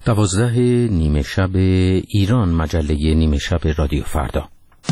12 نیمه شب ایران، مجله نیمه شب رادیو فردا.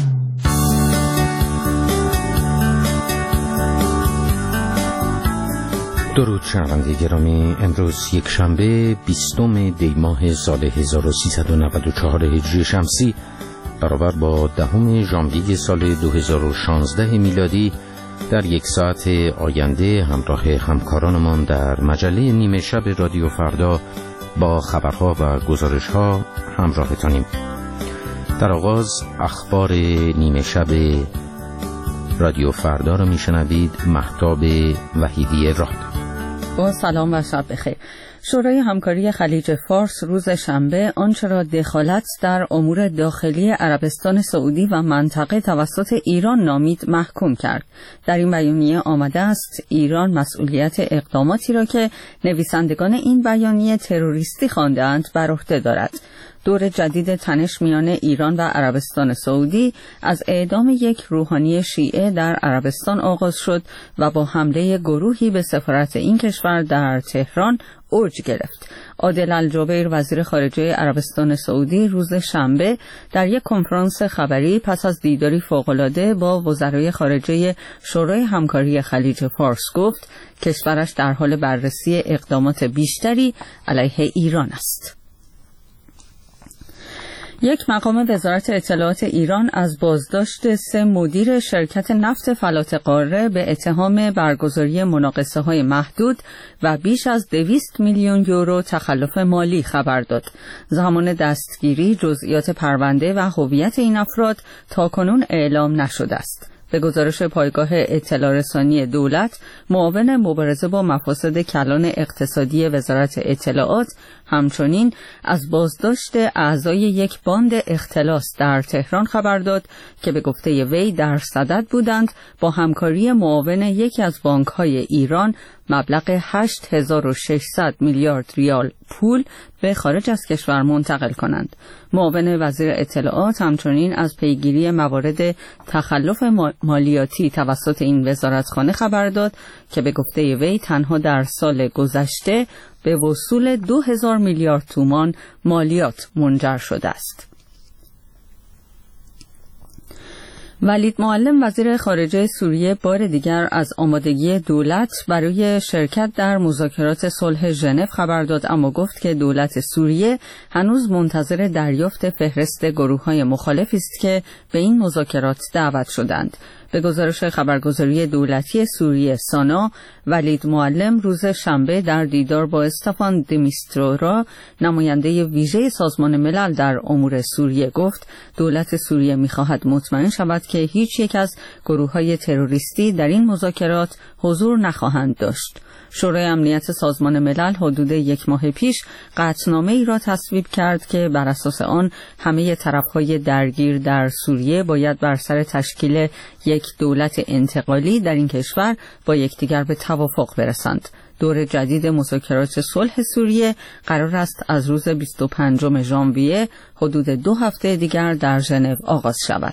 درود شنونده گرامی، امروز یک شنبه 20 دی ماه سال 1394 هجری شمسی برابر با 10 ژانویه سال 2016 میلادی در یک ساعت آینده همراه همکارانمان در مجله نیمه شب رادیو فردا با خبرها و گزارش‌ها همراهتانیم. در آغاز اخبار نیمه شب رادیو فردا را میشنوید. مهتاب وحیدی راد. با سلام و شب بخیر. شورای همکاری خلیج فارس روز شنبه آنچه را دخالت در امور داخلی عربستان سعودی و منطقه توسط ایران نامید محکوم کرد. در این بیانیه آمده است ایران مسئولیت اقداماتی را که نویسندگان این بیانیه تروریستی خوانده‌اند بر عهده دارد. دور جدید تنش میان ایران و عربستان سعودی از اعدام یک روحانی شیعه در عربستان آغاز شد و با حمله گروهی به سفارت این کشور در تهران اوج گرفت. عادل الجبیر وزیر خارجه عربستان سعودی روز شنبه در یک کنفرانس خبری پس از دیداری فوق‌العاده با وزرای خارجه شورای همکاری خلیج فارس گفت کشورش در حال بررسی اقدامات بیشتری علیه ایران است. یک مقام وزارت اطلاعات ایران از بازداشت 3 مدیر شرکت نفت فلات قاره به اتهام برگزاری مناقصه‌های محدود و بیش از 200 میلیون یورو تخلف مالی خبر داد. زمان دستگیری، جزئیات پرونده و هویت این افراد تاکنون اعلام نشده است. به گزارش پایگاه اطلاع رسانی دولت، معاون مبارزه با مفاسد کلان اقتصادی وزارت اطلاعات همچنین از بازداشت اعضای یک باند اختلاس در تهران خبر داد که به گفته وی در صدد بودند با همکاری معاون یکی از بانک‌های ایران مبلغ 8600 میلیارد ریال پول به خارج از کشور منتقل کنند. معاون وزیر اطلاعات همچنین از پیگیری موارد تخلف مالیاتی توسط این وزارتخانه خبر داد که به گفته وی تنها در سال گذشته به وصول 2000 میلیارد تومان مالیات منجر شده است. ولید معلم وزیر خارجه سوریه بار دیگر از آمادگی دولت برای شرکت در مذاکرات صلح ژنو خبر داد، اما گفت که دولت سوریه هنوز منتظر دریافت فهرست گروه‌های مخالفی است که به این مذاکرات دعوت شدند. به گزارش خبرگزاری دولتی سوریه سانا، ولید معلم روز شنبه در دیدار با استفان دمیسترورا، نماینده ویژه سازمان ملل در امور سوریه، گفت دولت سوریه می‌خواهد مطمئن شود که هیچ یک از گروه‌های تروریستی در این مذاکرات حضور نخواهند داشت. شورای امنیت سازمان ملل حدود 1 ماه پیش قطعنامه‌ای را تصویب کرد که بر اساس آن همه طرف‌های درگیر در سوریه باید بر سر تشکیل یک دولت انتقالی در این کشور با یکدیگر به توافق برسند. دور جدید مذاکرات صلح سوریه قرار است از روز 25 ژانویه حدود 2 هفته دیگر در ژنو آغاز شود.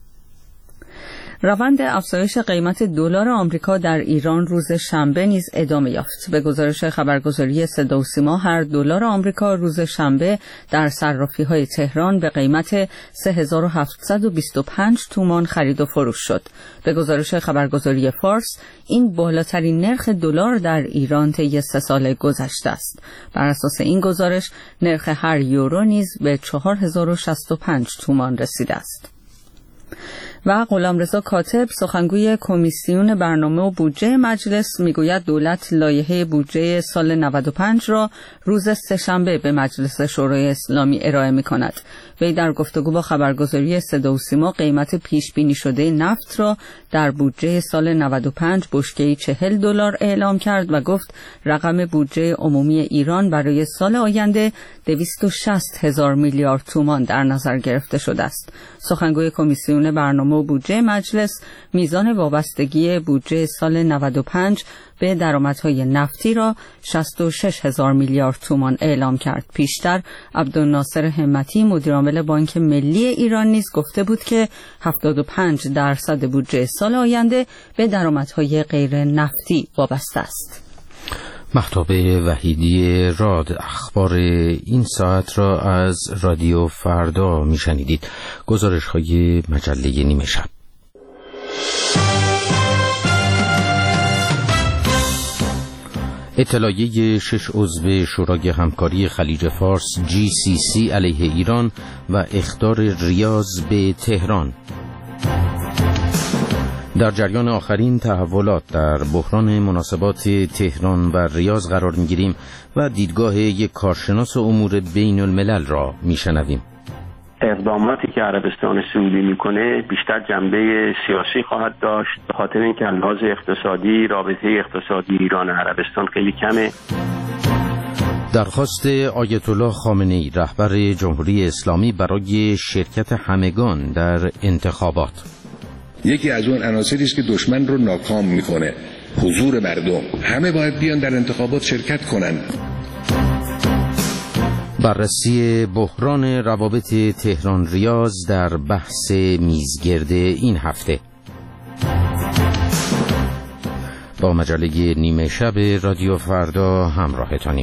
روند افزایش قیمت دلار آمریکا در ایران روز شنبه نیز ادامه یافت. به گزارش خبرگزاری صدا و سیما، هر دلار آمریکا روز شنبه در صرافی‌های تهران به قیمت 3725 تومان خرید و فروش شد. به گزارش خبرگزاری فارس، این بالاترین نرخ دلار در ایران طی 3 سال گذشته است. بر اساس این گزارش، نرخ هر یورو نیز به 4065 تومان رسیده است. و غلامرضا کاتب، سخنگوی کمیسیون برنامه و بودجه مجلس، میگوید دولت لایحه بودجه سال 95 را روز سه‌شنبه به مجلس شورای اسلامی ارائه می‌کند. وی در گفتگو با خبرگزاری صدا و سیما قیمت پیش بینی شده نفت را در بودجه سال 95 بشکه‌ای $40 اعلام کرد و گفت رقم بودجه عمومی ایران برای سال آینده 260,000 میلیارد تومان در نظر گرفته شده است. سخنگوی کمیسیون برنامه و بودجه مجلس میزان وابستگی بودجه سال 95 به درآمدهای نفتی را 66,000 میلیارد تومان اعلام کرد. پیشتر عبدالناصر همتی مدیرعامل بانک ملی ایران نیز گفته بود که 75% بودجه سال آینده به درآمدهای غیر نفتی وابسته است. مهتاب وحیدی راد. اخبار این ساعت را از رادیو فردا میشنیدید. گزارش‌های مجله نیمه شب. اطلاعیه 6 عضو شورای همکاری خلیج فارس GCC علیه ایران و اخطار ریاض به تهران. در جریان آخرین تحولات در بحران مناسبات تهران و ریاض قرار می‌گیریم و دیدگاه یک کارشناس امور بین الملل را می‌شنویم. اقداماتی که عربستان سعودی میکنه بیشتر جنبه سیاسی خواهد داشت، به خاطر اینکه لحاظ اقتصادی رابطه اقتصادی ایران و عربستان خیلی کمه. درخواست آیت الله خامنه‌ای رهبر جمهوری اسلامی برای شرکت همگان در انتخابات. یکی از اون عناصری است که دشمن رو ناکام میکنه، حضور مردم. همه باید بیان در انتخابات شرکت کنن. بررسی بحران روابط تهران ریاض در بحث میزگرد این هفته. با مجله نیمه شب رادیو فردا همراهتانیم.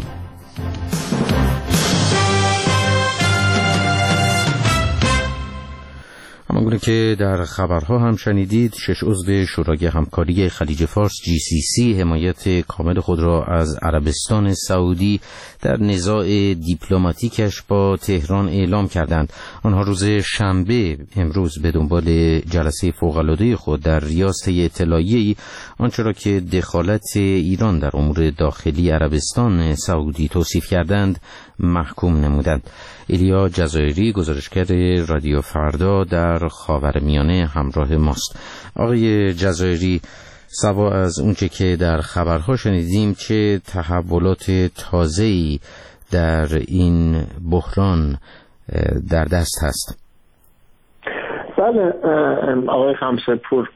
همانگونه که در خبرها هم شنیدید، 6 عضو شورای همکاری خلیج فارس GCC حمایت کامل خود را از عربستان سعودی در نزاع دیپلماتیکش با تهران اعلام کردند. آنها روز شنبه امروز به دنبال جلسه فوق‌العاده خود در ریاض طی اطلاعیه‌ای آنچه را که دخالت ایران در امور داخلی عربستان سعودی توصیف کردند محکوم نمودند. ایلیا جزایری گزارشگر رادیو فردا در خاورمیانه همراه ماست. آقای جزایری، سوا از اونچه که در خبرها شنیدیم، چه تحولات تازه‌ای در این بحران در دست هست؟ بله آقای خمسه‌پور،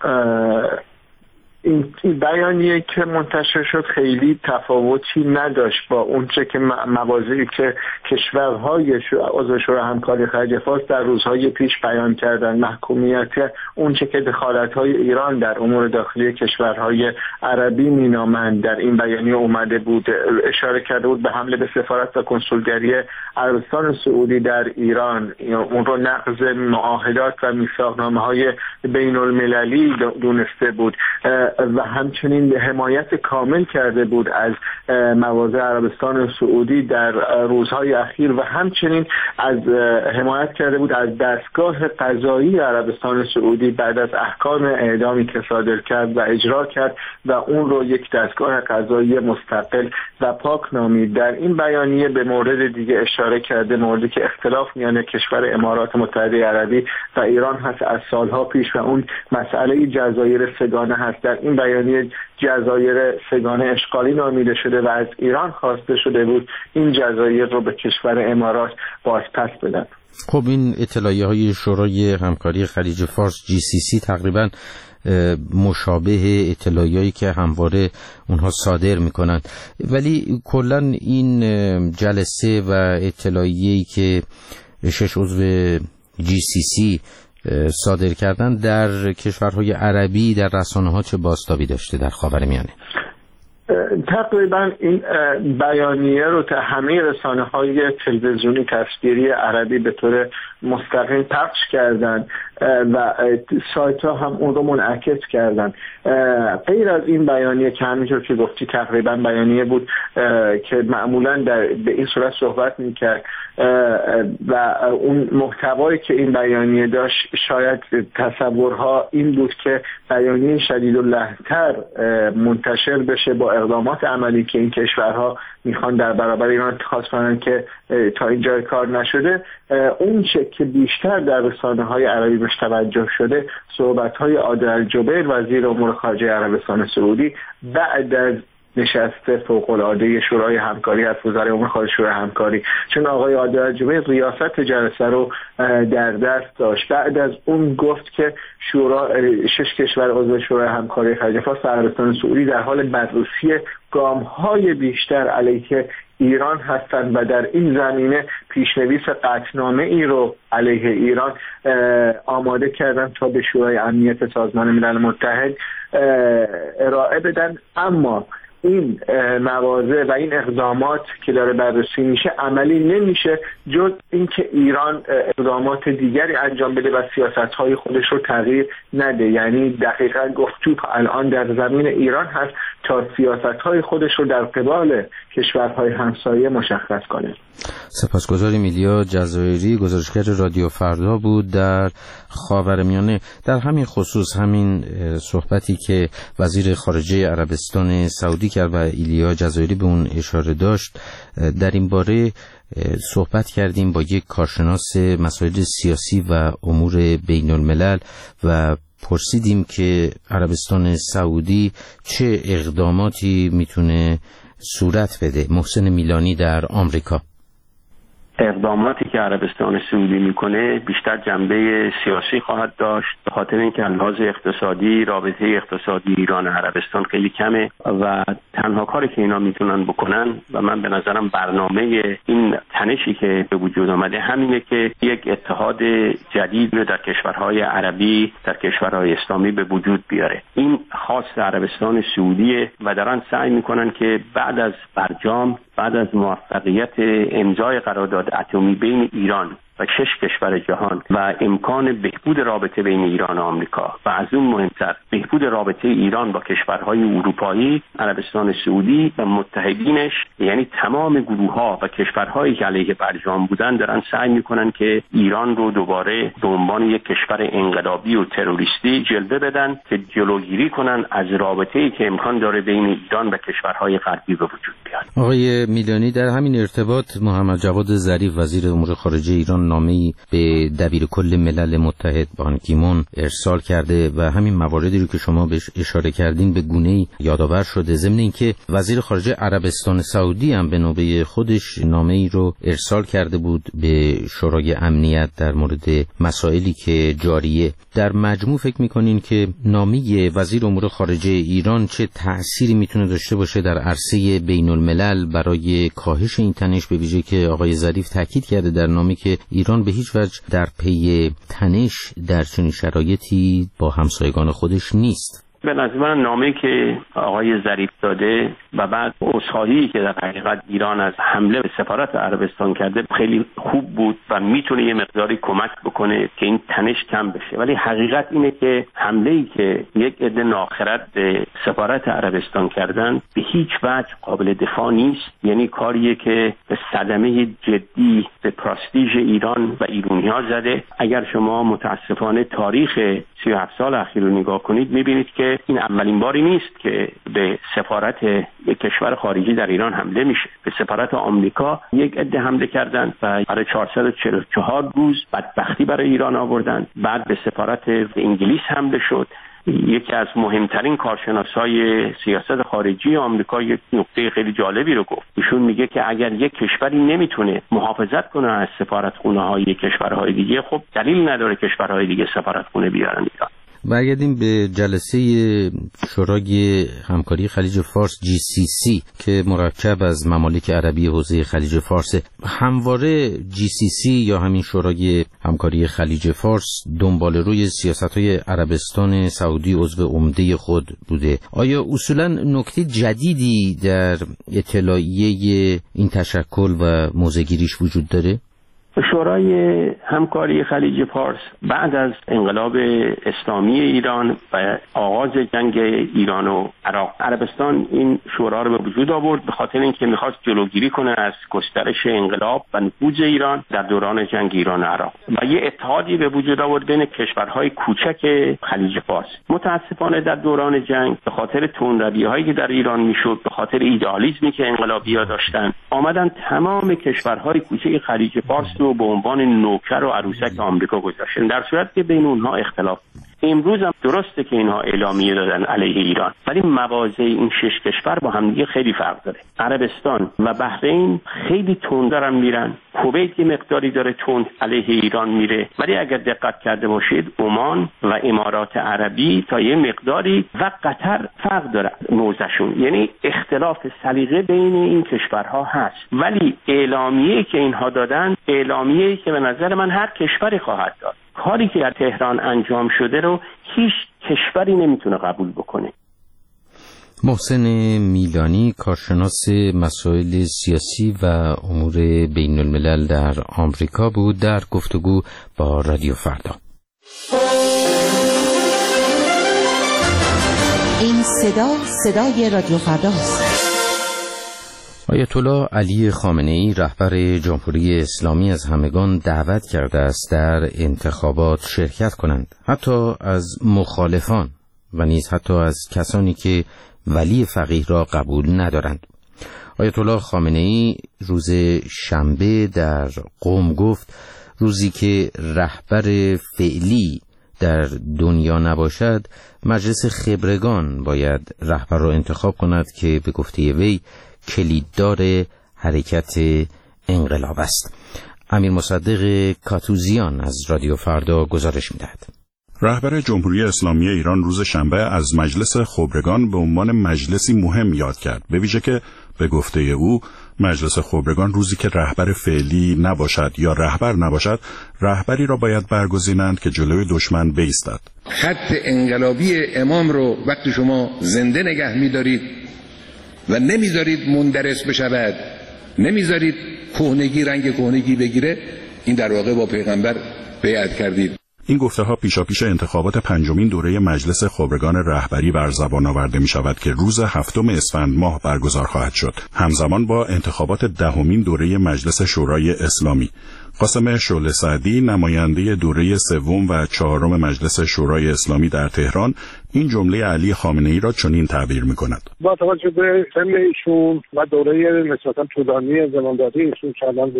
این بیانیه که منتشر شد خیلی تفاوتی نداشت با اونچه که مواضعی که کشورهای عضو شورای همکاری خلیج فارس در روزهای پیش بیان کردن. محکومیت اونچه که دخالت‌های ایران در امور داخلی کشورهای عربی مینامند در این بیانیه اومده بود. اشاره کرده بود به حمله به سفارت و کنسولگری عربستان سعودی در ایران، اون رو نقض معاهدات و میثاقنامه‌های بین‌المللی دونسته بود و همچنین حمایت کامل کرده بود از مواضع عربستان سعودی در روزهای اخیر و همچنین از حمایت کرده بود از دستگاه قضایی عربستان سعودی بعد از احکام اعدامی که صادر کرد و اجرا کرد و اون رو یک دستگاه قضایی مستقل و پاک نامید. در این بیانیه به مورد دیگه اشاره کرده، موردی که اختلاف میان کشور امارات متحده عربی و ایران هست از سالها پیش و اون مسئله جزایر سگانه هست. در این بیانیه جزایر سگانه اشغالی نامیده شده و از ایران خواسته شده بود این جزایر رو به کشور امارات بازپس بدن. خب این اطلاعیه‌های شورای همکاری خلیج فارس GCC تقریباً مشابه اطلاعیه‌ای که همواره اونها صادر میکنند، ولی کلاً این جلسه و اطلاعیه‌ای که 6 عضو GCC صادر کردن در کشورهای عربی در رسانه‌ها چه بازتابی داشته در خاورمیانه؟ تقریبا این بیانیه رو تا همه رسانه‌های تلویزیونی تصویری عربی به طور مستقیم پخش کردن و سایت‌ها هم اون رو منعکس کردن. غیر از این بیانیه که همینطور که گفتی تقریبا بیانیه بود که معمولاً به این صورت صحبت می‌کرد و اون محتوایی که این بیانیه داشت شاید تصورها این بود که بیانیه شدیدالله‌تر منتشر بشه با اقدامات عملی که این کشورها میخوان در برابر ایران اتخاذ کنن که تا اینجا کار نشده. اون چه که بیشتر در رسانه‌های عربی بهش توجه شده صحبت‌های عادل الجبیر وزیر امور خارجه عربستان سعودی بعد از نشست فوق‌العاده شورای همکاری از وزرای امور خارجه شورای همکاری، چون آقای عادل الجبیر ریاست جلسه رو در دست داشت. بعد از اون گفت که 6 کشور عضو شورای همکاری خلیج فارس و عربستان سعودی در حال بررسی گام‌های بیشتر علیه ایران هستند و در این زمینه پیشنویس قطعنامه ای رو علیه ایران آماده کردن تا به شورای امنیت سازمان ملل متحد ارائه بدن. اما این مواضع و این اقدامات که داره بررسی میشه عملی نمیشه جز اینکه ایران اقدامات دیگری انجام بده و سیاست‌های خودش رو تغییر نده. یعنی دقیقاً گفت توپ الان در زمین ایران هست تا سیاست‌های خودش رو در قبال کشورهای همسایه مشخص کنه. سپاسگزاریم. ایلیا جزایری، گزارشگر رادیو فردا بود در خاورمیانه. در همین خصوص همین صحبتی که وزیر خارجه عربستان سعودی کرد و ایلیا جزایری به اون اشاره داشت، در این باره صحبت کردیم با یک کارشناس مسائل سیاسی و امور بین الملل و پرسیدیم که عربستان سعودی چه اقداماتی میتونه صورت بده. محسن میلانی در آمریکا. اقداماتی که عربستان سعودی میکنه بیشتر جنبه سیاسی خواهد داشت، به خاطر اینکه لحاظ اقتصادی رابطه اقتصادی ایران و عربستان خیلی کمه و تنها کاری که اینا میتونن بکنن و من به نظرم برنامه این تنشی که به وجود آمده همینه که یک اتحاد جدید رو در کشورهای عربی، در کشورهای اسلامی به وجود بیاره. این خاص عربستان سعودیه و دارن سعی میکنن که بعد از برجام، بعد از موفقیت امضای قرارداد اتمی بین ایران و 6 کشور جهان و امکان بهبود رابطه بین ایران و آمریکا و از اون مهمتر بهبود رابطه ایران با کشورهای اروپایی، عربستان سعودی و متحدینش، یعنی تمام گروه‌ها و کشورهایی که علیه برجام بودن، دارن سعی میکنن که ایران رو دوباره به عنوان یک کشور انقلابی و تروریستی جلوه بدن که جلوگیری کنن از رابطه‌ای که امکان داره بین ایران و کشورهای غربی به وجود بیاد. آقای میلانی، در همین ارتباط محمد جواد ظریف وزیر امور خارجه ایران نامه‌ای به دبیر کل ملل متحد بان کی مون ارسال کرده و همین مواردی رو که شما بهش اشاره کردین به گونه‌ای یادآور شده، ضمن اینکه وزیر خارجه عربستان سعودی هم به نوبه خودش نامه‌ای رو ارسال کرده بود به شورای امنیت در مورد مسائلی که جاریه. در مجموع فکر می‌کنین که نامه وزیر امور خارجه ایران چه تأثیری میتونه داشته باشه در عرصه بین‌الملل برای کاهش این تنش، به ویژه که آقای ظریف تاکید کرده در نامه که ایران به هیچ وجه در پی تنش در چنین شرایطی با همسایگان خودش نیست؟ به نظر من نامه‌ای که آقای ظریف داده و بعد عذرخواهی که در حقیقت ایران از حمله به سفارت عربستان کرده خیلی خوب بود و میتونه یه مقداری کمک بکنه که این تنش کم بشه. ولی حقیقت اینه که حمله‌ای که یک عده ناخرد به سفارت عربستان کردن به هیچ وجه قابل دفاع نیست. یعنی کاریه که به صدمه جدی به پرستیژ ایران و ایرانی‌ها زده. اگر شما متاسفانه تاریخ 37 سال اخیر رو نگاه کنید می‌بینید که این اولین باری نیست که به سفارت یک کشور خارجی در ایران حمله میشه. به سفارت آمریکا یک عده حمله کردند و برای 444 روز بدبختی برای ایران آوردند. بعد به سفارت انگلیس حمله شد. یکی از مهمترین کارشناسای سیاست خارجی آمریکا یک نکته خیلی جالبی رو گفت. ایشون میگه که اگر یک کشوری نمیتونه محافظت کنه از سفارتخونه‌های کشورهای دیگه، خب دلیل نداره کشورهای دیگه سفارتخونه بیارن ایران. برگردیم به جلسه شورای همکاری خلیج فارس GCC که مرکب از ممالک عربی حوزه خلیج فارس. همواره GCC یا همین شورای همکاری خلیج فارس دنبال روی سیاست‌های عربستان سعودی عضو عمده خود بوده. آیا اصولاً نکته جدیدی در اطلاعیه این تشکل و موضع‌گیریش وجود داره؟ شورای همکاری خلیج فارس بعد از انقلاب اسلامی ایران و آغاز جنگ ایران و عراق، عربستان این شورا رو به وجود آورد به خاطر اینکه می‌خواست جلوگیری کنه از گسترش انقلاب و نفوذ ایران در دوران جنگ ایران و عراق و یه اتحادی به وجود آورد بین کشورهای کوچک خلیج فارس. متاسفانه در دوران جنگ به خاطر تندروی‌هایی که در ایران میشد، به خاطر ایدئالیسمی که انقلابی‌ها داشتن، آمدن تمام کشورهای کوچک خلیج فارس رو به عنوان نوکر و عروسک آمریکا گذاشتن، در صورتی که بین اونها اختلاف. امروز هم درسته که اینها اعلامیه دادن علیه ایران، ولی مواضع این 6 کشور با هم دیگه خیلی فرق داره. عربستان و بحرین خیلی تند دارن میرن، کویت یه مقداری داره تند علیه ایران میره، ولی اگر دقت کرده باشید عمان و امارات عربی تا یه مقداری و قطر فرق داره موضعشون، یعنی اختلاف سلیقه بین این کشورها هست، ولی اعلامیه‌ای که اینها دادن اعلامیه‌ای که به نظر من هر کشوری خواهد داد. کاری که در تهران انجام شده رو هیچ کشوری نمیتونه قبول بکنه. محسن میلانی، کارشناس مسائل سیاسی و امور بین الملل در آمریکا بود در گفتگو با رادیو فردا. این صدای رادیو فرداست. آیت الله علی خامنه‌ای رهبر جمهوری اسلامی از همگان دعوت کرده است در انتخابات شرکت کنند، حتی از مخالفان و نیز حتی از کسانی که ولی فقیه را قبول ندارند. آیت الله خامنه‌ای روز شنبه در قم گفت روزی که رهبر فعلی در دنیا نباشد، مجلس خبرگان باید رهبر را انتخاب کند که به گفته وی کلیددار حرکت انقلاب است. امیر مصدق کاتوزیان از رادیو فردا گزارش می‌دهد. رهبر جمهوری اسلامی ایران روز شنبه از مجلس خبرگان به عنوان مجلسی مهم یاد کرد، به ویژه که به گفته او مجلس خبرگان روزی که رهبر فعلی نباشد یا رهبر نباشد، رهبری را باید برگزینند که جلوی دشمن بایستد. خط انقلابی امام رو وقتی شما زنده نگه می‌دارید و نمیذارید مندرس بشود، نمیذارید کهنگی رنگ کهنگی بگیره، این در واقع با پیغمبر بیعت کردید. این گفته‌ها پیشاپیش انتخابات پنجمین دوره مجلس خبرگان رهبری بر زبان آورده می‌شود که روز 7 اسفند ماه برگزار خواهد شد، همزمان با انتخابات 10مین دوره مجلس شورای اسلامی. قاسم شعله سعدی، نماینده دوره 3 و 4 مجلس شورای اسلامی در تهران، این جمله علی خامنه‌ای را چنین تعبیر می‌کند: با توجه به سن ایشون و دوره نسبتاً طولانی زمانداری ایشون که الان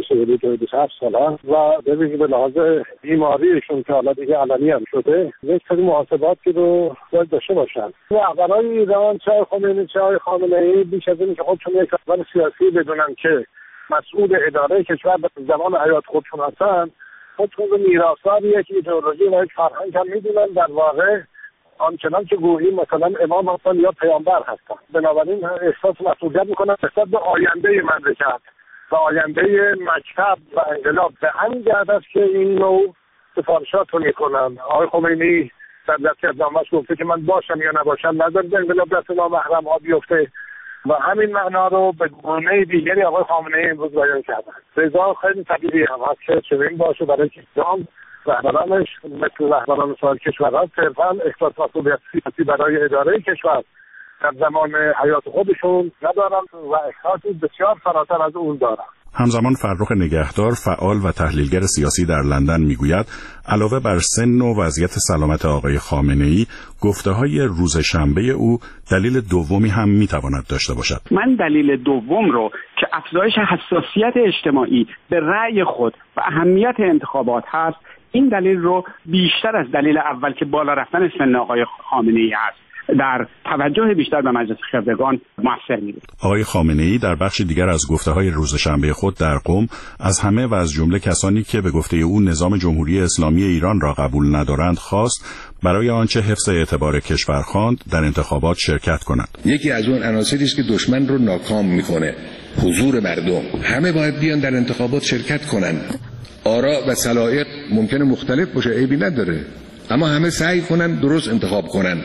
27 ساله و به ویژه به لحاظ بیماری ایشون که حالا دیگه علنی هم شده، یک سری محاسباتی رو باید داشته باشن. رهبران ایران، چه خمینی چه خامنه‌ای، بیش از این که خودشون یک رهبر سیاسی بدونن که مسئول اداره کشور به زمان حیات خودشون هستن، خودشون رو میراثدار یک ایدئولوژی و یک فرهنگ هم میدونن، در واقع آنچنان که گویی مثلا امام هستن یا پیامبر هستن. بنابراین احساس مسئولیت میکنن نسبت به آینده مملکت و آینده مکتب و انقلاب. به همین جهت است که این نوع سفارشات رو میکنن. آقای خمینی در دستورالعملش گفته که من باشم یا نباشم نذارید انقلاب دست نامحرم ها بیفته و همین معنا رو به گونه دیگری آقای خامنه‌ای امروز بیان کردن. لذا خیلی طبیعی هم هست که چنین باشه، برای که رهبرانش مثل رهبران سایر کشورها صرفاً احساس مسئولیت سیاسی برای اداره کشور در زمان حیات خودشون ندارن و احساسی بسیار فراتر از اون دارن. همزمان فرخ نگهدار، فعال و تحلیلگر سیاسی در لندن میگوید علاوه بر سن و وضعیت سلامت آقای خامنه‌ای، گفته‌های روز شنبه او دلیل دومی هم میتواند داشته باشد. من دلیل دوم رو که افزایش حساسیت اجتماعی به رأی خود و اهمیت انتخابات هست، این دلیل رو بیشتر از دلیل اول که بالا رفتن سن آقای خامنه‌ای است در توجه بیشتر به مجلس خبرگان موثر می‌بود. آقای خامنه‌ای در بخش دیگر از گفته‌های روز شنبه خود در قم از همه و از جمله کسانی که به گفته او نظام جمهوری اسلامی ایران را قبول ندارند خواست برای آنچه حفظ اعتبار کشور خواند در انتخابات شرکت کنند. یکی از اون عناصری است که دشمن رو ناکام می‌کنه، حضور مردم. همه باید بیان در انتخابات شرکت کنند. آرا و سلایق ممکنه مختلف باشه، عیبی نداره، اما همه سعی کنن درست انتخاب کنن.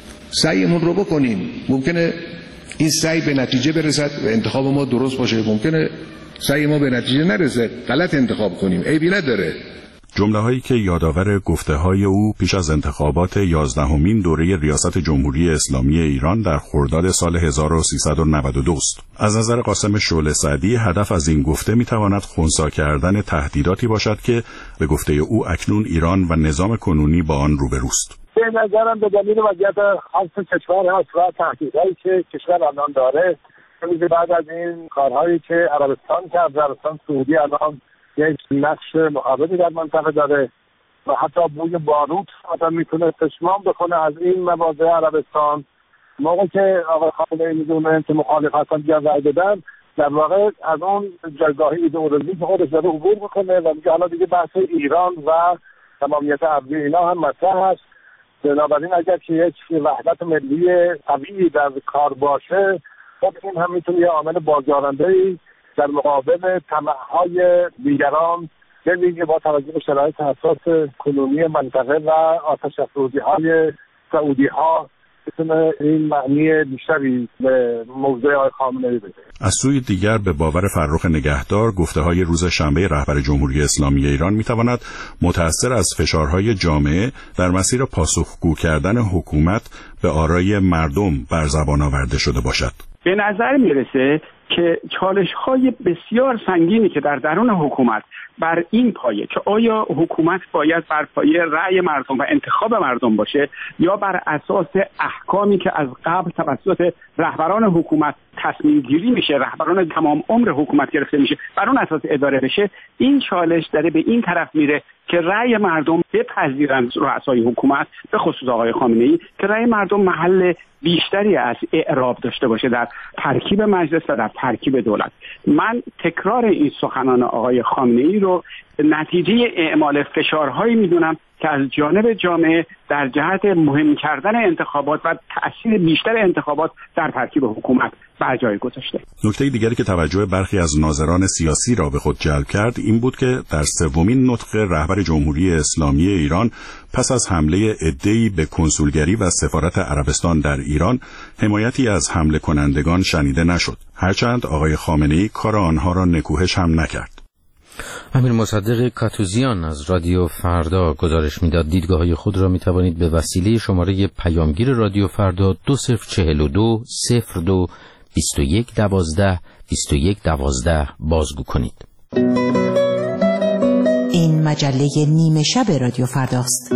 سعیمون رو بکنیم، ممکنه این سعی به نتیجه برسد و انتخاب ما درست باشه، ممکنه سعی ما به نتیجه نرسه، غلط انتخاب کنیم، عیبی نداره. جمله‌هایی که یادآور گفته‌های او پیش از انتخابات 11مین دوره ریاست جمهوری اسلامی ایران در خرداد سال 1392 است. از نظر قاسم شعله سعدی، هدف از این گفته می‌تواند خنثی کردن تهدیداتی باشد که به گفته او اکنون ایران و نظام کنونی با آن روبروست. به نظرم به دلیل وضعیت خاص کشور هست و تهدیدهایی که کشور الان داره، بعد از این کارهایی که عربستان کرد، عربستان سعودی الان یک نقش مقابلی در منطقه داره و حتی بوی باروت آدم میتونه استشمام بکنه از این مواضع عربستان. موقع که آقای خامنه‌ای میدونه که مخالف هستن بیان رای بدن، در واقع از اون جایگاه ایدئولوژی که خودش داره عبور بکنه و میگه حالا دیگه بحث ایران و تمامیت ارضی اینا هم مطرح هست. بنابراین اگر که یک وحدت ملی قوی در کار باشه، خب این هم میتونه یه عامل بازدارنده‌ای در مقابل طمع‌های دیگران به ویژه با توجه به شرایط حساس کنونی منطقه و آتش افروزی‌های سعودی‌ها بتونه این معنی بیشتری به موضوع آقای خامنه‌ای بده. از سوی دیگر به باور فرخ نگهدار گفته‌های روز شنبه رهبر جمهوری اسلامی ایران می‌تواند متأثر از فشارهای جامعه در مسیر پاسخگو کردن حکومت به آرای مردم بر زبان آورده شده باشد. به نظر میرسه که چالش‌های بسیار سنگینی که در درون حکومت بر این پایه که آیا حکومت باید بر پایه رأی مردم و انتخاب مردم باشه یا بر اساس احکامی که از قبل توسط رهبران حکومت تصمیم گیری میشه، رهبران تمام عمر حکومت گرفته میشه، بر اون اساس اداره بشه، این چالش داره به این طرف میره که رأی مردم بپذیرند رؤسای حکومت، به خصوص آقای خامنه‌ای، که رأی مردم محل بیشتری از اعراب داشته باشه در ترکیب مجلس و در ترکیب دولت. من تکرار این سخنان آقای خامنه‌ای رو نتیجه اعمال فشارهایی میدونم که از جانب جامعه در جهت مهم کردن انتخابات و تأثیر بیشتر انتخابات در ترکیب حکومت بر جای گذاشته. نکته دیگری که توجه برخی از ناظران سیاسی را به خود جلب کرد این بود که در سومین نطق رهبر جمهوری اسلامی ایران پس از حمله عده‌ای به کنسولگری و سفارت عربستان در ایران حمایتی از حمله کنندگان شنیده نشد، هرچند آقای خامنه‌ای کار آنها را نکوهش هم نکرد. امیر مصدق کاتوزیان از رادیو فردا گزارش میداد. دیدگاه‌های خود را میتوانید به وسیله شماره پیامگیر رادیو فردا 2042 02 21 12 21 12 بازگو کنید. این مجله نیمه شب رادیو فرداست.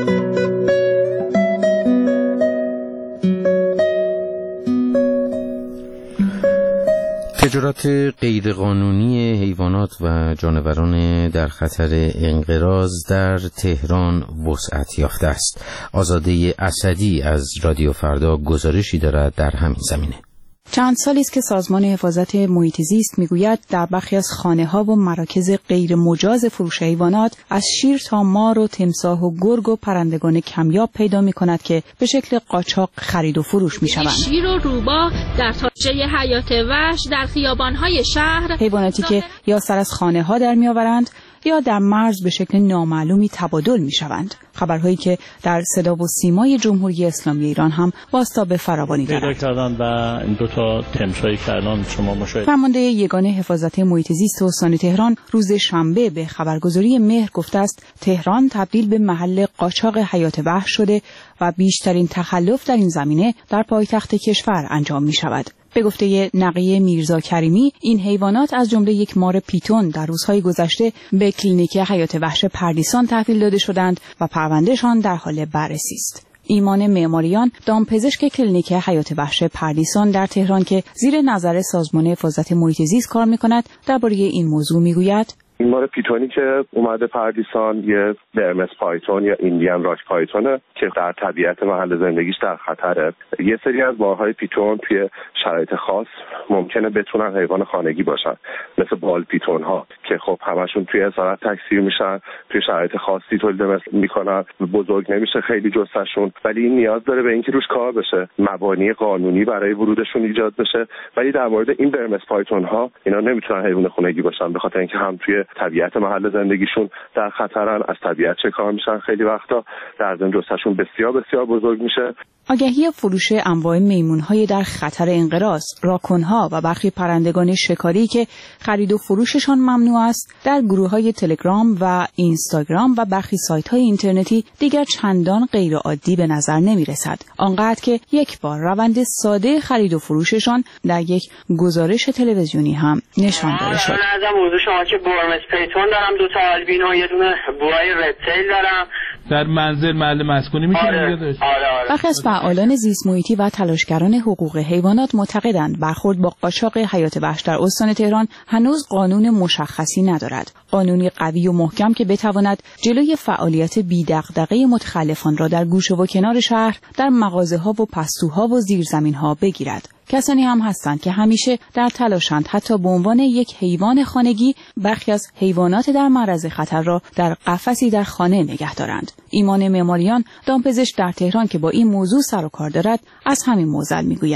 تجارت غیرقانونی حیوانات و جانوران در خطر انقراض در تهران وسعت یافته است. آزاده اسدی از رادیو فردا گزارشی دارد در همین زمینه. چند سالی است که سازمان حفاظت محیط زیست میگوید در برخی از خانه‌ها و مراکز غیر مجاز فروش حیوانات از شیر تا مار و تمساح و گرگ و پرندگان کمیاب پیدا می‌کند که به شکل قاچاق خرید و فروش می‌شوند. شیر و روباه در تاجه حیات وحش در خیابان‌های شهر، حیواناتی که یا سر از خانه‌ها در می‌آورند یا در مرز به شکل نامعلومی تبادل می‌شوند. خبرهایی که در صدا و سیمای جمهوری اسلامی ایران هم بازتاب فراوانی دارد. پیدا کردن و این دو تا تمساحی که الان شما مشاهده. فرمانده یگانه حفاظت محیط زیست استان تهران روز شنبه به خبرگزاری مهر گفته است تهران تبدیل به محل قاچاق حیات وحش شده و بیشترین تخلف در این زمینه در پایتخت کشور انجام می‌شود. به گفته نقیه میرزا کریمی این حیوانات از جمله یک مار پیتون در روزهای گذشته به کلینیک حیات وحش پردیسان تحویل داده شدند و پروندهشان در حال بررسی است. ایمان معماریان دامپزشک کلینیک حیات وحش پردیسان در تهران که زیر نظر سازمان حفاظت محیط زیست کار می‌کند درباره این موضوع می‌گوید این مار پیتونی که اومده پردیسان یه برمس پایتون یا ایندیان راک پایتونه که در طبیعت محل زندگیش در خطره. یه سری از مارهای پیتون توی شرایط خاص ممکنه بتونن حیوان خانگی باشن، مثل بال پیتون ها که خب همشون توی اسارت تکثیر میشن، توی شرایط خاصی تولید میکنن، بزرگ نمیشه خیلی جثه‌شون، ولی این نیاز داره به اینکه روش کار بشه، مبانی قانونی برای ورودشون ایجاد بشه. ولی در مورد این برمس پایتون ها اینا نمیتونن حیوان خانگی باشن به خاطر اینکه هم توی طبیعت محل زندگیشون در خطرن، از طبیعت شکار میشن، خیلی وقتا در ضمن جثه‌شون بسیار بسیار بزرگ میشه. آگهی فروش انواع میمون‌های در خطر انقراض، راکون‌ها و برخی پرندگان شکاری که خرید و فروششان ممنوع است در گروه‌های تلگرام و اینستاگرام و برخی سایت‌های اینترنتی دیگر چندان غیرعادی به نظر نمی‌رسد. آنقدر که یک بار روند ساده خرید و فروششان در یک گزارش تلویزیونی هم نشان داده شد. من از موضوع شما که برمس پیتون دارم، دو تا آلبینو، یه دونه بوهای رد تیل دارم. در منزل محل مسکونی میشه دیگه داشت. برخی از فعالان زیست محیطی و تلاشگران حقوق حیوانات معتقدند برخورد با قاچاق حیات وحش در استان تهران هنوز قانون مشخصی ندارد. قانونی قوی و محکم که بتواند جلوی فعالیت بی‌دغدغه متخلفان را در گوشه و کنار شهر، در مغازه‌ها و پستوها و زیرزمین‌ها بگیرد. کسانی هم هستند که همیشه در تلاشند حتی به عنوان یک حیوان خانگی برخی از حیوانات در معرض خطر را در قفسی در خانه نگه دارند. ایمان معماریان دامپزشک در تهران که با این موضوع سر و کار دارد از همین معضل میگوید.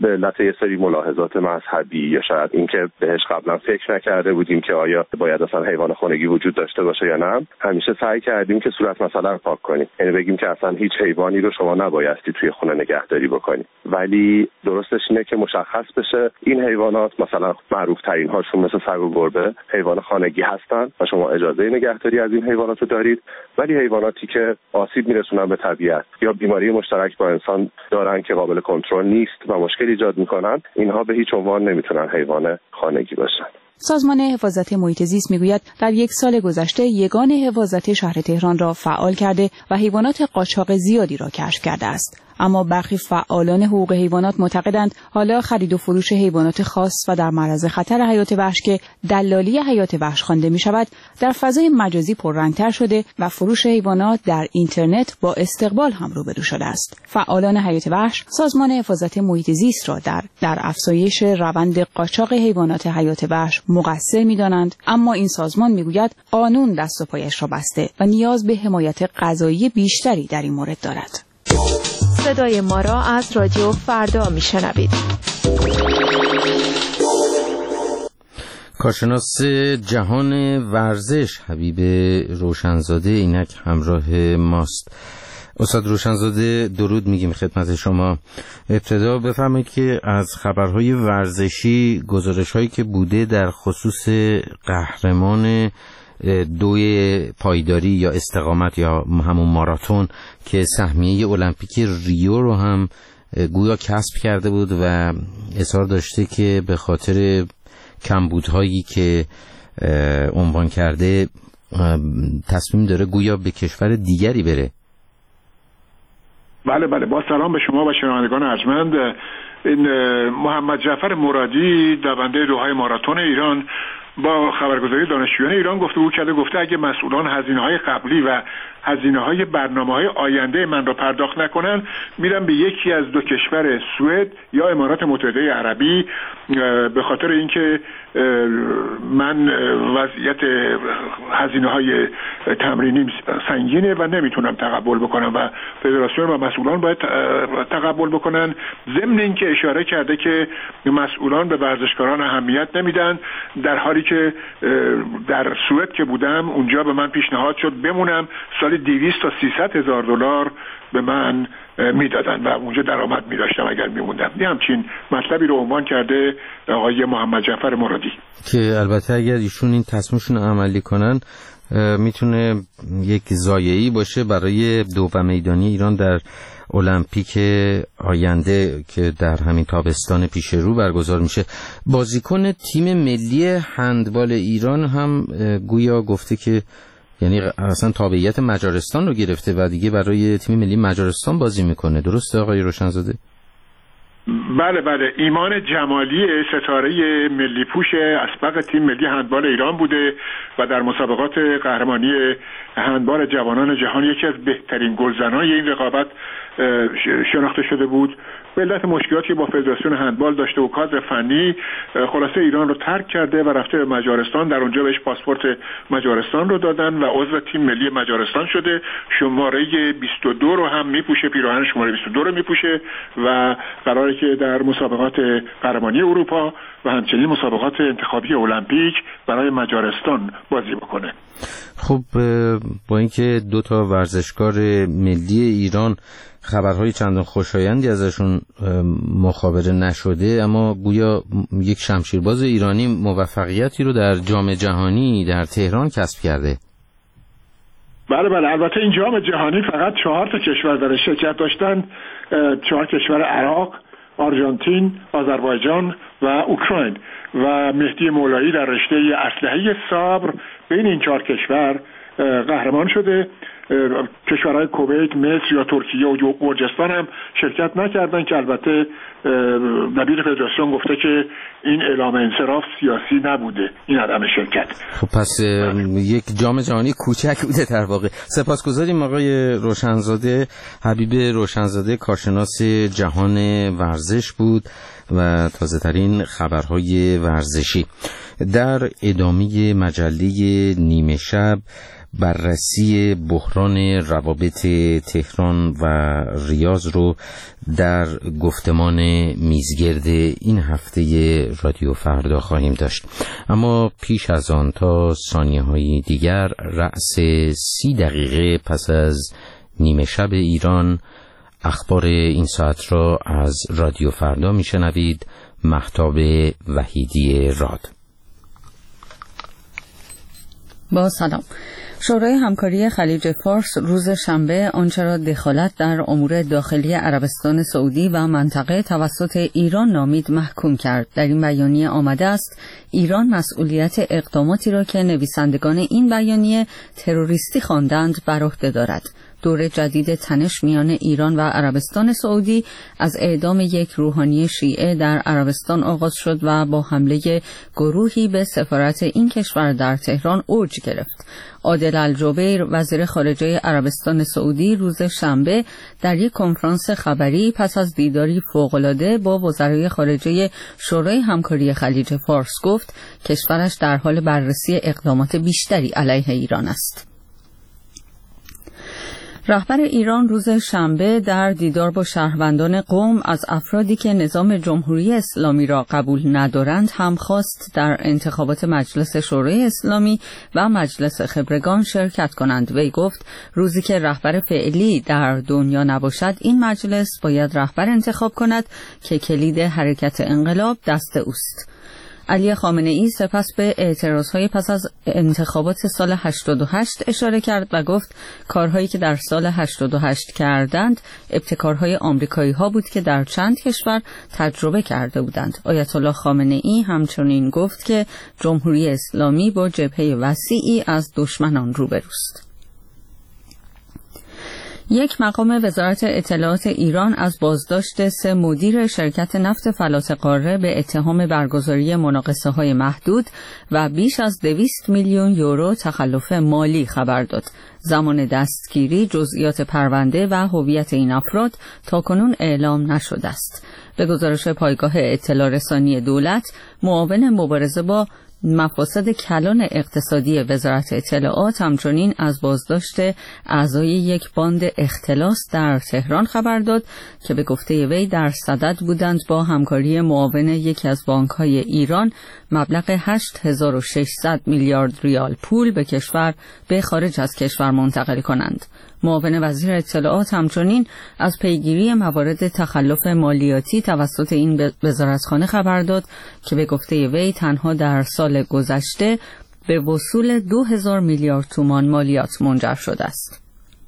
به علت یه سری ملاحظات مذهبی یا شاید اینکه بهش قبلا فکر نکرده بودیم که آیا باید اصلا حیوان خانگی وجود داشته باشه یا نه، همیشه سعی کردیم که صورت مسئله رو پاک کنیم، یعنی بگیم که اصلا هیچ حیوانی رو شما نبایستی توی خونه نگهداری بکنید. ولی درستش اینه که مشخص بشه این حیوانات مثلا معروف ترین هاشون مثل سگ و گربه حیوان خانگی هستن و شما اجازه نگهداری از این حیوانات رو دارید، ولی حیواناتی که آسیب میرسونن به طبیعت یا بیماری مشترک با انسان دارن که قابل کنترل نیست و مشکل ایجاد میکنن، اینها به هیچ عنوان نمیتونن حیوان خانگی باشن. سازمان حفاظت محیط زیست میگوید در یک سال گذشته یگان حفاظت شهر تهران را فعال کرده و حیوانات قاچاق زیادی را کشف کرده است. اما برخی فعالان حقوق حیوانات معتقدند حالا خرید و فروش حیوانات خاص و در معرض خطر حیات وحش که دلالی حیات وحش خوانده می شود در فضای مجازی پررنگتر شده و فروش حیوانات در اینترنت با استقبال هم روبرو شده است. فعالان حیات وحش سازمان حفاظت محیط زیست را در افزایش روند قاچاق حیوانات حیات وحش مقصر می دانند، اما این سازمان می گوید قانون دست و پایش را بسته و نیاز به حمایت قضایی بیشتری در این مورد دارد. صدای ما را از رادیو فردا میشنوید. کارشناس جهان ورزش حبیب روشنزاده اینک همراه ماست. استاد روشنزاده درود میگیم خدمت شما. ابتدا بفرمایید که از خبرهای ورزشی گزارش‌هایی که بوده در خصوص قهرمان دوی پایداری یا استقامت یا همون ماراتون که سهمیه المپیک ریو رو هم گویا کسب کرده بود و اصرار داشته که به خاطر کمبودهایی که عنوان کرده تصمیم داره گویا به کشور دیگری بره. بله با سلام به شما و شنوندگان ارجمند. این محمد جعفر مرادی دونده دوهای ماراتون ایران با خبرگزاری دانشجویان ایران گفته اگه مسئولان هزینه‌های قبلی و هزینه‌های برنامه‌های آینده من را پرداخت نکنن میرم به یکی از دو کشور سوئد یا امارات متحده عربی به خاطر اینکه من وضعیت هزینه‌های تمرینیم سنگینه و نمیتونم تقبل بکنم و فدراسیون و مسئولان باید تقبل بکنن. ضمن اینکه اشاره کرده که مسئولان به ورزشکاران اهمیت نمیدن، در حالی که در سوئد که بودم اونجا به من پیشنهاد شد بمونم، سالی 200 تا 300 هزار دلار به من میدادن و اونجا درآمد میداشتم اگر میموندم. یه همچین مطلبی رو عنوان کرده آقای محمد جعفر مرادی که البته اگر ایشون این تصمیمشون عملی کنن میتونه یک ضایعه‌ای باشه برای دوم میدانی ایران در المپیک آینده که در همین تابستان پیش رو برگزار میشه. بازیکن تیم ملی هندبال ایران هم گویا گفته که یعنی اصلا تابعیت مجارستان رو گرفته و دیگه برای تیم ملی مجارستان بازی میکنه. درسته آقای روشنزاده؟ بله ایمان جمالی ستاره ملی پوش اسبق تیم ملی هندبال ایران بوده و در مسابقات قهرمانی هندبال جوانان جهان یکی از بهترین گلزنای این رقابت شناخته شده بود. به علت مشکلاتی با فدراسیون هندبال داشته و کادر فنی خلاصه ایران رو ترک کرده و رفته به مجارستان. در اونجا بهش پاسپورت مجارستان رو دادن و عضو تیم ملی مجارستان شده. شماره 22 رو هم میپوشه، پیراهن شماره 22 رو میپوشه و قراره که در مسابقات قهرمانی اروپا و همچنین مسابقات انتخابی المپیک برای مجارستان بازی بکنه. خب با اینکه دو تا ورزشکار ملی ایران خبرهای چندان خوشایندی ازشون مخابره نشده، اما گویا یک شمشیرباز ایرانی موفقیتی رو در جام جهانی در تهران کسب کرده. بله البته این جام جهانی فقط 4 تا کشور داره شرکت داشتن، 4 کشور: عراق، آرژانتین، آذربایجان و اوکراین و مهدی مولایی در رشته اسلحه صبر بین این 4 کشور قهرمان شده. کشورهای کویت، مصر یا ترکیه و گرجستان هم شرکت نکردن که البته دبیر فدراسیون گفته که این اعلام انصراف سیاسی نبوده این عدم شرکت. خب پس یک جام جهانی کوچک بوده در واقع. سپاسگزاریم آقای روشنزاده. حبیب روشنزاده کارشناس جهان ورزش بود و تازه ترین خبرهای ورزشی. در ادامه مجله نیمه شب بررسی بحران روابط تهران و ریاض رو در گفتمان میزگرد این هفته رادیو فردا خواهیم داشت. اما پیش از آن تا ثانیه‌های دیگر رأس 30 دقیقه پس از نیمه شب ایران اخبار این ساعت را از رادیو فردا میشنوید. مهتاب وحیدی راد. با سلام. شورای همکاری خلیج فارس روز شنبه آنچه را دخالت در امور داخلی عربستان سعودی و منطقه توسط ایران نامید محکوم کرد. در این بیانیه آمده است ایران مسئولیت اقداماتی را که نویسندگان این بیانیه تروریستی خواندند بر عهده دارد. دور جدید تنش میان ایران و عربستان سعودی از اعدام یک روحانی شیعه در عربستان آغاز شد و با حمله گروهی به سفارت این کشور در تهران اوج گرفت. عادل الجبیر وزیر خارجه عربستان سعودی روز شنبه در یک کنفرانس خبری پس از دیداری فوق‌العاده با وزرای خارجه شورای همکاری خلیج فارس گفت کشورش در حال بررسی اقدامات بیشتری علیه ایران است. رهبر ایران روز شنبه در دیدار با شهروندان قم از افرادی که نظام جمهوری اسلامی را قبول ندارند هم خواست در انتخابات مجلس شورای اسلامی و مجلس خبرگان شرکت کنند. وی گفت روزی که رهبر فعلی در دنیا نباشد این مجلس باید رهبر انتخاب کند که کلید حرکت انقلاب دست اوست. علی خامنه‌ای سپس به اعتراضهای پس از انتخابات سال 88 اشاره کرد و گفت کارهایی که در سال 88 کردند ابتکارهای آمریکایی ها بود که در چند کشور تجربه کرده بودند. آیت الله خامنه‌ای همچنین گفت که جمهوری اسلامی با جبهه وسیعی از دشمنان روبروست. یک مقام وزارت اطلاعات ایران از بازداشت 3 مدیر شرکت نفت فلات قاره به اتهام برگزاری مناقصه‌های محدود و بیش از 200 میلیون یورو تخلف مالی خبر داد. زمان دستگیری، جزئیات پرونده و هویت این افراد تاکنون اعلام نشده است. به گزارش پایگاه اطلاع رسانی دولت، معاون مبارزه با مفاسد کلان اقتصادی وزارت اطلاعات همچنین از بازداشت اعضای یک باند اختلاس در تهران خبر داد که به گفته وی در صدد بودند با همکاری معاون یکی از بانک‌های ایران مبلغ 8600 میلیارد ریال پول به خارج از کشور منتقل کنند. معاون وزیر اطلاعات همچنین از پیگیری موارد تخلف مالیاتی توسط این وزارتخانه خبر داد که به گفته وی تنها در سال گذشته به وصول 2000 میلیارد تومان مالیات منجر شده است.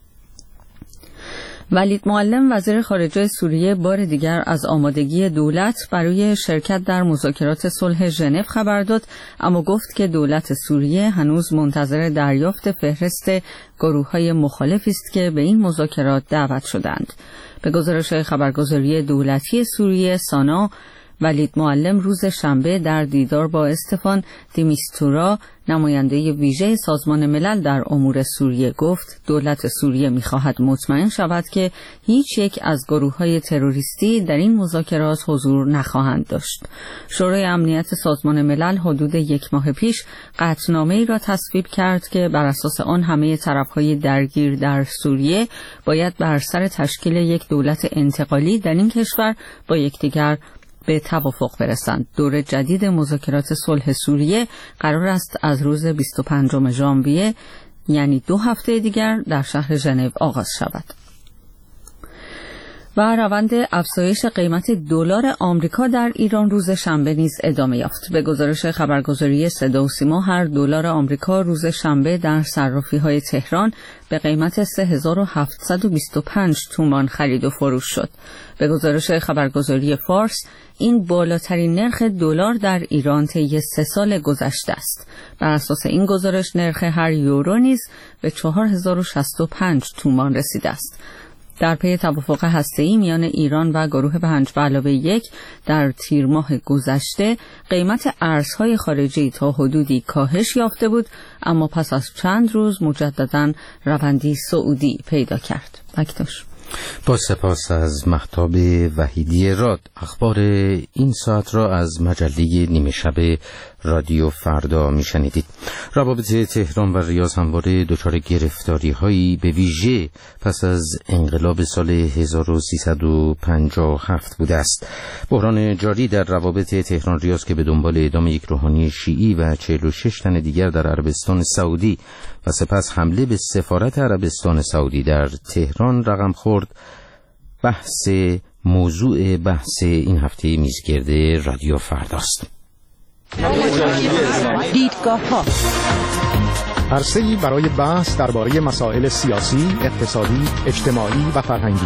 ولید معلم وزیر خارجه سوریه بار دیگر از آمادگی دولت برای شرکت در مذاکرات صلح ژنو خبر داد، اما گفت که دولت سوریه هنوز منتظر دریافت فهرست گروه‌های مخالفی است که به این مذاکرات دعوت شدند. به گزارش خبرگزاری دولتی سوریه سانا، ولید معلم روز شنبه در دیدار با استفان دیمیستورا نماینده ویژه سازمان ملل در امور سوریه گفت دولت سوریه می‌خواهد مطمئن شود که هیچ یک از گروه‌های تروریستی در این مذاکرات حضور نخواهند داشت. شورای امنیت سازمان ملل حدود 1 ماه پیش قطعنامه‌ای را تصویب کرد که بر اساس آن همه طرف‌های درگیر در سوریه باید بر سر تشکیل یک دولت انتقالی در این کشور با یکدیگر به توافق برسند. دور جدید مذاکرات صلح سوریه قرار است از روز 25 ژانویه یعنی 2 هفته دیگر در شهر ژنو آغاز شود. و روند افزایش قیمت دلار آمریکا در ایران روز شنبه نیز ادامه یافت. به گزارش خبرگزاری صدا و سیما هر دلار آمریکا روز شنبه در صرافی‌های تهران به قیمت 3725 تومان خرید و فروش شد. به گزارش خبرگزاری فارس این بالاترین نرخ دلار در ایران طی 3 سال گذشته است. بر اساس این گزارش نرخ هر یورو نیز به 4065 تومان رسیده است. در پی توافق هسته‌ای میان ایران و گروه 5+1 در تیر ماه گذشته قیمت ارزهای خارجی تا حدودی کاهش یافته بود، اما پس از چند روز مجدداً روندی صعودی پیدا کرد. بکتاش با سپاس از مهتاب وحیدی راد. اخبار این ساعت را از مجله نیمه شب رادیو فردا میشنیدید. روابط تهران و ریاض همواره دچار گرفتاری هایی به ویژه پس از انقلاب سال 1357 بوده است. بحران جاری در روابط تهران ریاض که به دنبال اعدام یک روحانی شیعی و 46 تن دیگر در عربستان سعودی و سپس حمله به سفارت عربستان سعودی در تهران رقم خورد، موضوع بحث این هفته میزگرد رادیو فرداست. دیدگاه‌ها عرصه‌ای برای بحث درباره مسائل سیاسی، اقتصادی، اجتماعی و فرهنگی.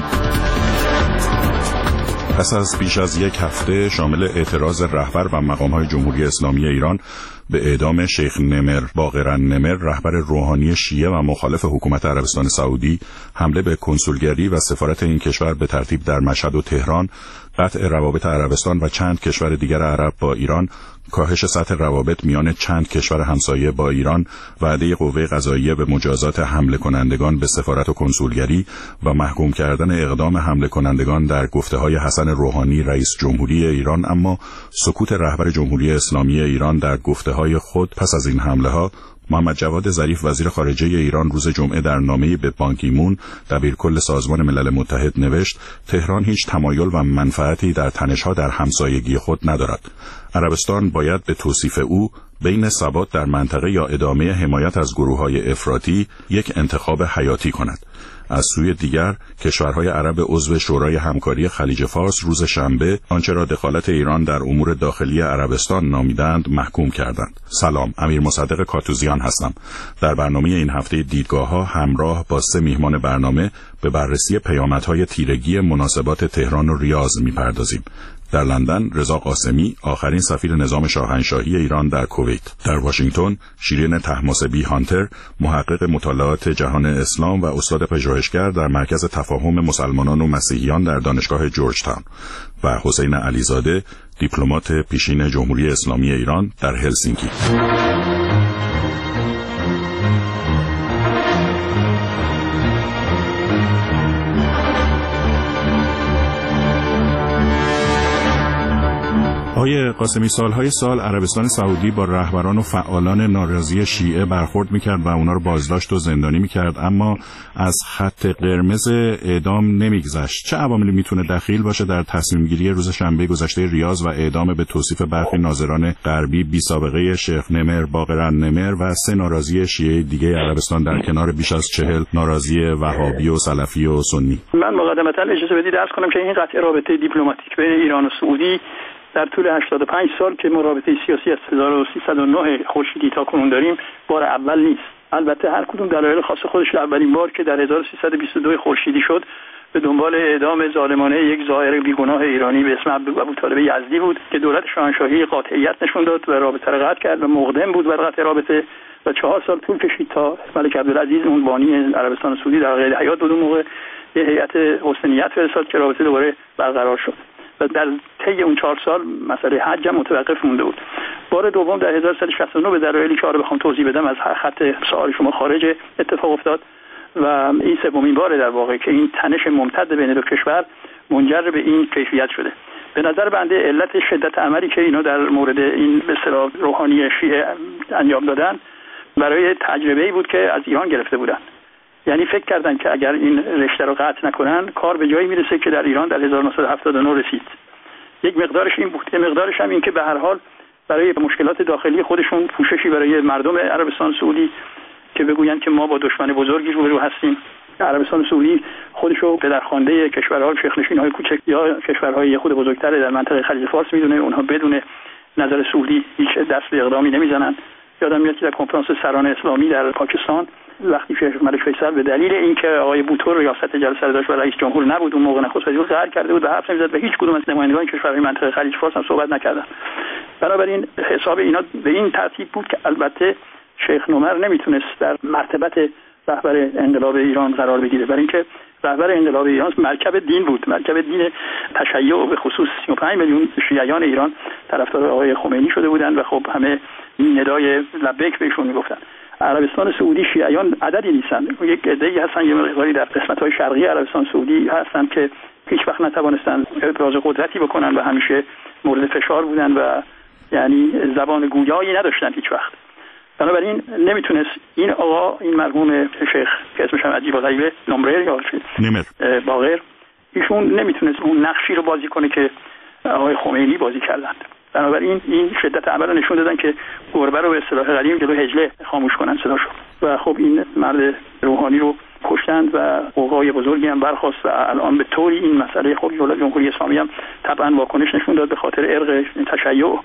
پس از بیش از یک هفته شامل اعتراض رهبر و مقام‌های جمهوری اسلامی ایران به اعدام شیخ نمر باقر نمر، رهبر روحانی شیعه و مخالف حکومت عربستان سعودی، حمله به کنسولگری و سفارت این کشور به ترتیب در مشهد و تهران، قطع روابط عربستان و چند کشور دیگر عرب با ایران، کاهش سطح روابط میان چند کشور همسایه با ایران، وعده قوه قضاییه به مجازات حمله کنندگان به سفارت و کنسولگری و محکوم کردن اقدام حمله کنندگان در گفته‌های حسن روحانی رئیس جمهوری ایران، اما سکوت رهبر جمهوری اسلامی ایران در گفته‌های خود پس از این حمله‌ها. محمد جواد ظریف وزیر خارجه ایران روز جمعه در نامه‌ای به بان کی مون دبیرکل سازمان ملل متحد نوشت تهران هیچ تمایل و منفعتی در تنش‌ها در همسایگی خود ندارد. عربستان باید به توصیف او بین ثبات در منطقه یا ادامه حمایت از گروه‌های افراطی یک انتخاب حیاتی کند. از سوی دیگر کشورهای عرب عضو شورای همکاری خلیج فارس روز شنبه آنچه را دخالت ایران در امور داخلی عربستان نامیدند محکوم کردند. سلام، امیر مصدق کاتوزیان هستم. در برنامه این هفته دیدگاه‌ها همراه با 3 میهمان برنامه به بررسی پیامدهای تیرگی مناسبات تهران و ریاض می‌پردازیم. در لندن رضا قاسمی، آخرین سفیر نظام شاهنشاهی ایران در کویت. در واشنگتن شیرین طهماسبی هانتر، محقق مطالعات جهان اسلام و استاد پژوهشگر در مرکز تفاهم مسلمانان و مسیحیان در دانشگاه جورج تاون، و حسین علیزاده، دیپلمات پیشین جمهوری اسلامی ایران در هلسینکی. آقای قاسمی، سالهای سال عربستان سعودی با رهبران و فعالان ناراضی شیعه برخورد میکرد و اونا رو بازداشت و زندانی میکرد، اما از خط قرمز اعدام نمیگذشت. چه عواملی میتونه دخیل باشه در تصمیم گیری روز شنبه گذشته ریاض و اعدام به توصیف برخی ناظران غربی بی سابقه شیخ نمر باقر نمر و 3 ناراضی شیعه دیگه عربستان در کنار بیش از 40 ناراضی وهابی و سلفی و سنی؟ من مقدمتا اجازه بدید عرض کنم که این قطع رابطه دیپلماتیک بین ایران و سعودی در طول 85 سال که ما رابطه سیاسی از 1309 خورشیدی تا کنون داریم بار اول نیست. البته هر کدوم دلایل خاص خودش. اولین بار که در 1322 خورشیدی شد به دنبال اعدام ظالمانه یک زائر بیگناه ایرانی به اسم ابوطالب یزدی بود که دولت شاهنشاهی قاطعیت نشون داد و رابطه را قطع کرد و مقدم بود بر قطع رابطه و 4 سال طول کشید تا ملک عبدالعزیز اون بانی عربستان سعودی در قید حیات بود. اون موقع یه هیئت حسنیت فرستاد که رابطه دوباره برقرار شد و در طی اون 4 سال مسئله حج هم متوقف مونده بود. بار دوم در 1369 به دلایلی که بخوام توضیح بدم از خط سوال شما خارج اتفاق افتاد و این 3مین باره در واقع که این تنش ممتد بین دو کشور منجر به این کیفیت شده. به نظر بنده علت شدت عملی که اینا در مورد این به اصطلاح روحانی شیعه انجام دادن برای تجربه‌ای بود که از ایران گرفته بودن. یعنی فکر کردن که اگر این رشته رو قطع نکنن کار به جایی میرسه که در ایران در 1979 رسید. یک مقدارش این بود، یک مقدارش هم این که به هر حال برای مشکلات داخلی خودشون پوششی برای مردم عربستان سعودی که بگویند که ما با دشمن بزرگی روبرو هستیم. عربستان سعودی خودشو پدرخوانده کشورهای شیخ‌نشین‌های کوچک یا کشورهای خود بزرگتر در منطقه خلیج فارس میدونه. اونها بدون نظر سعودی هیچ دست به اقدامی نمیزنن. یادم میاد که در کنفرانس سران اسلامی در پاکستان وقتی که ملک فیصل به دلیل اینکه آقای بوتو ریاست جلسه رو داشت و رئیس جمهور نبود اون موقع نخست وزیر قرار کرده بود و حرف نمیزد و هیچ کدوم از نمایندگان کشورهای منطقه خلیج فارس هم صحبت نکردن. بنابراین حساب اینا به این ترتیب بود که البته شیخ نمر نمیتونست در مرتبت رهبر انقلاب ایران قرار بگیره، برای اینکه رهبر انقلاب ایران مرکب دین بود، مرکب دین تشیع، به خصوص 35 میلیون شیعیان ایران طرفدار آقای خمینی شده بودند و خب همه ندای لبیک بهشون میگفتن. عربستان سعودی شیعیان عددی نیستن، یک عده‌ای هستن یه مقداری در قسمت‌های شرقی عربستان سعودی هستن که هیچ وقت نتوانستن ابراز قدرتی بکنن و همیشه مورد فشار بودن و یعنی زبان گویایی نداشتن هیچ وقت. بنابراین نمیتونست این آقا، این مرحوم شیخ که اسمش هم عجیب و غریبه، نمره یا باقر، ایشون نمیتونست اون نقشی رو بازی کنه که آقای خمینی بازی کردند. بنابراین این شدت عمل رو نشون دادن که گربه رو به اصطلاح قدیم جلو حجله خاموش کنن صداشو. و خب این مرد روحانی رو کشتند و قوقای بزرگی هم برخاست و الان به طوری این مسئله خب جمهوری اسلامی هم طبعا واکنش نشون داد به خاطر ارق تشیع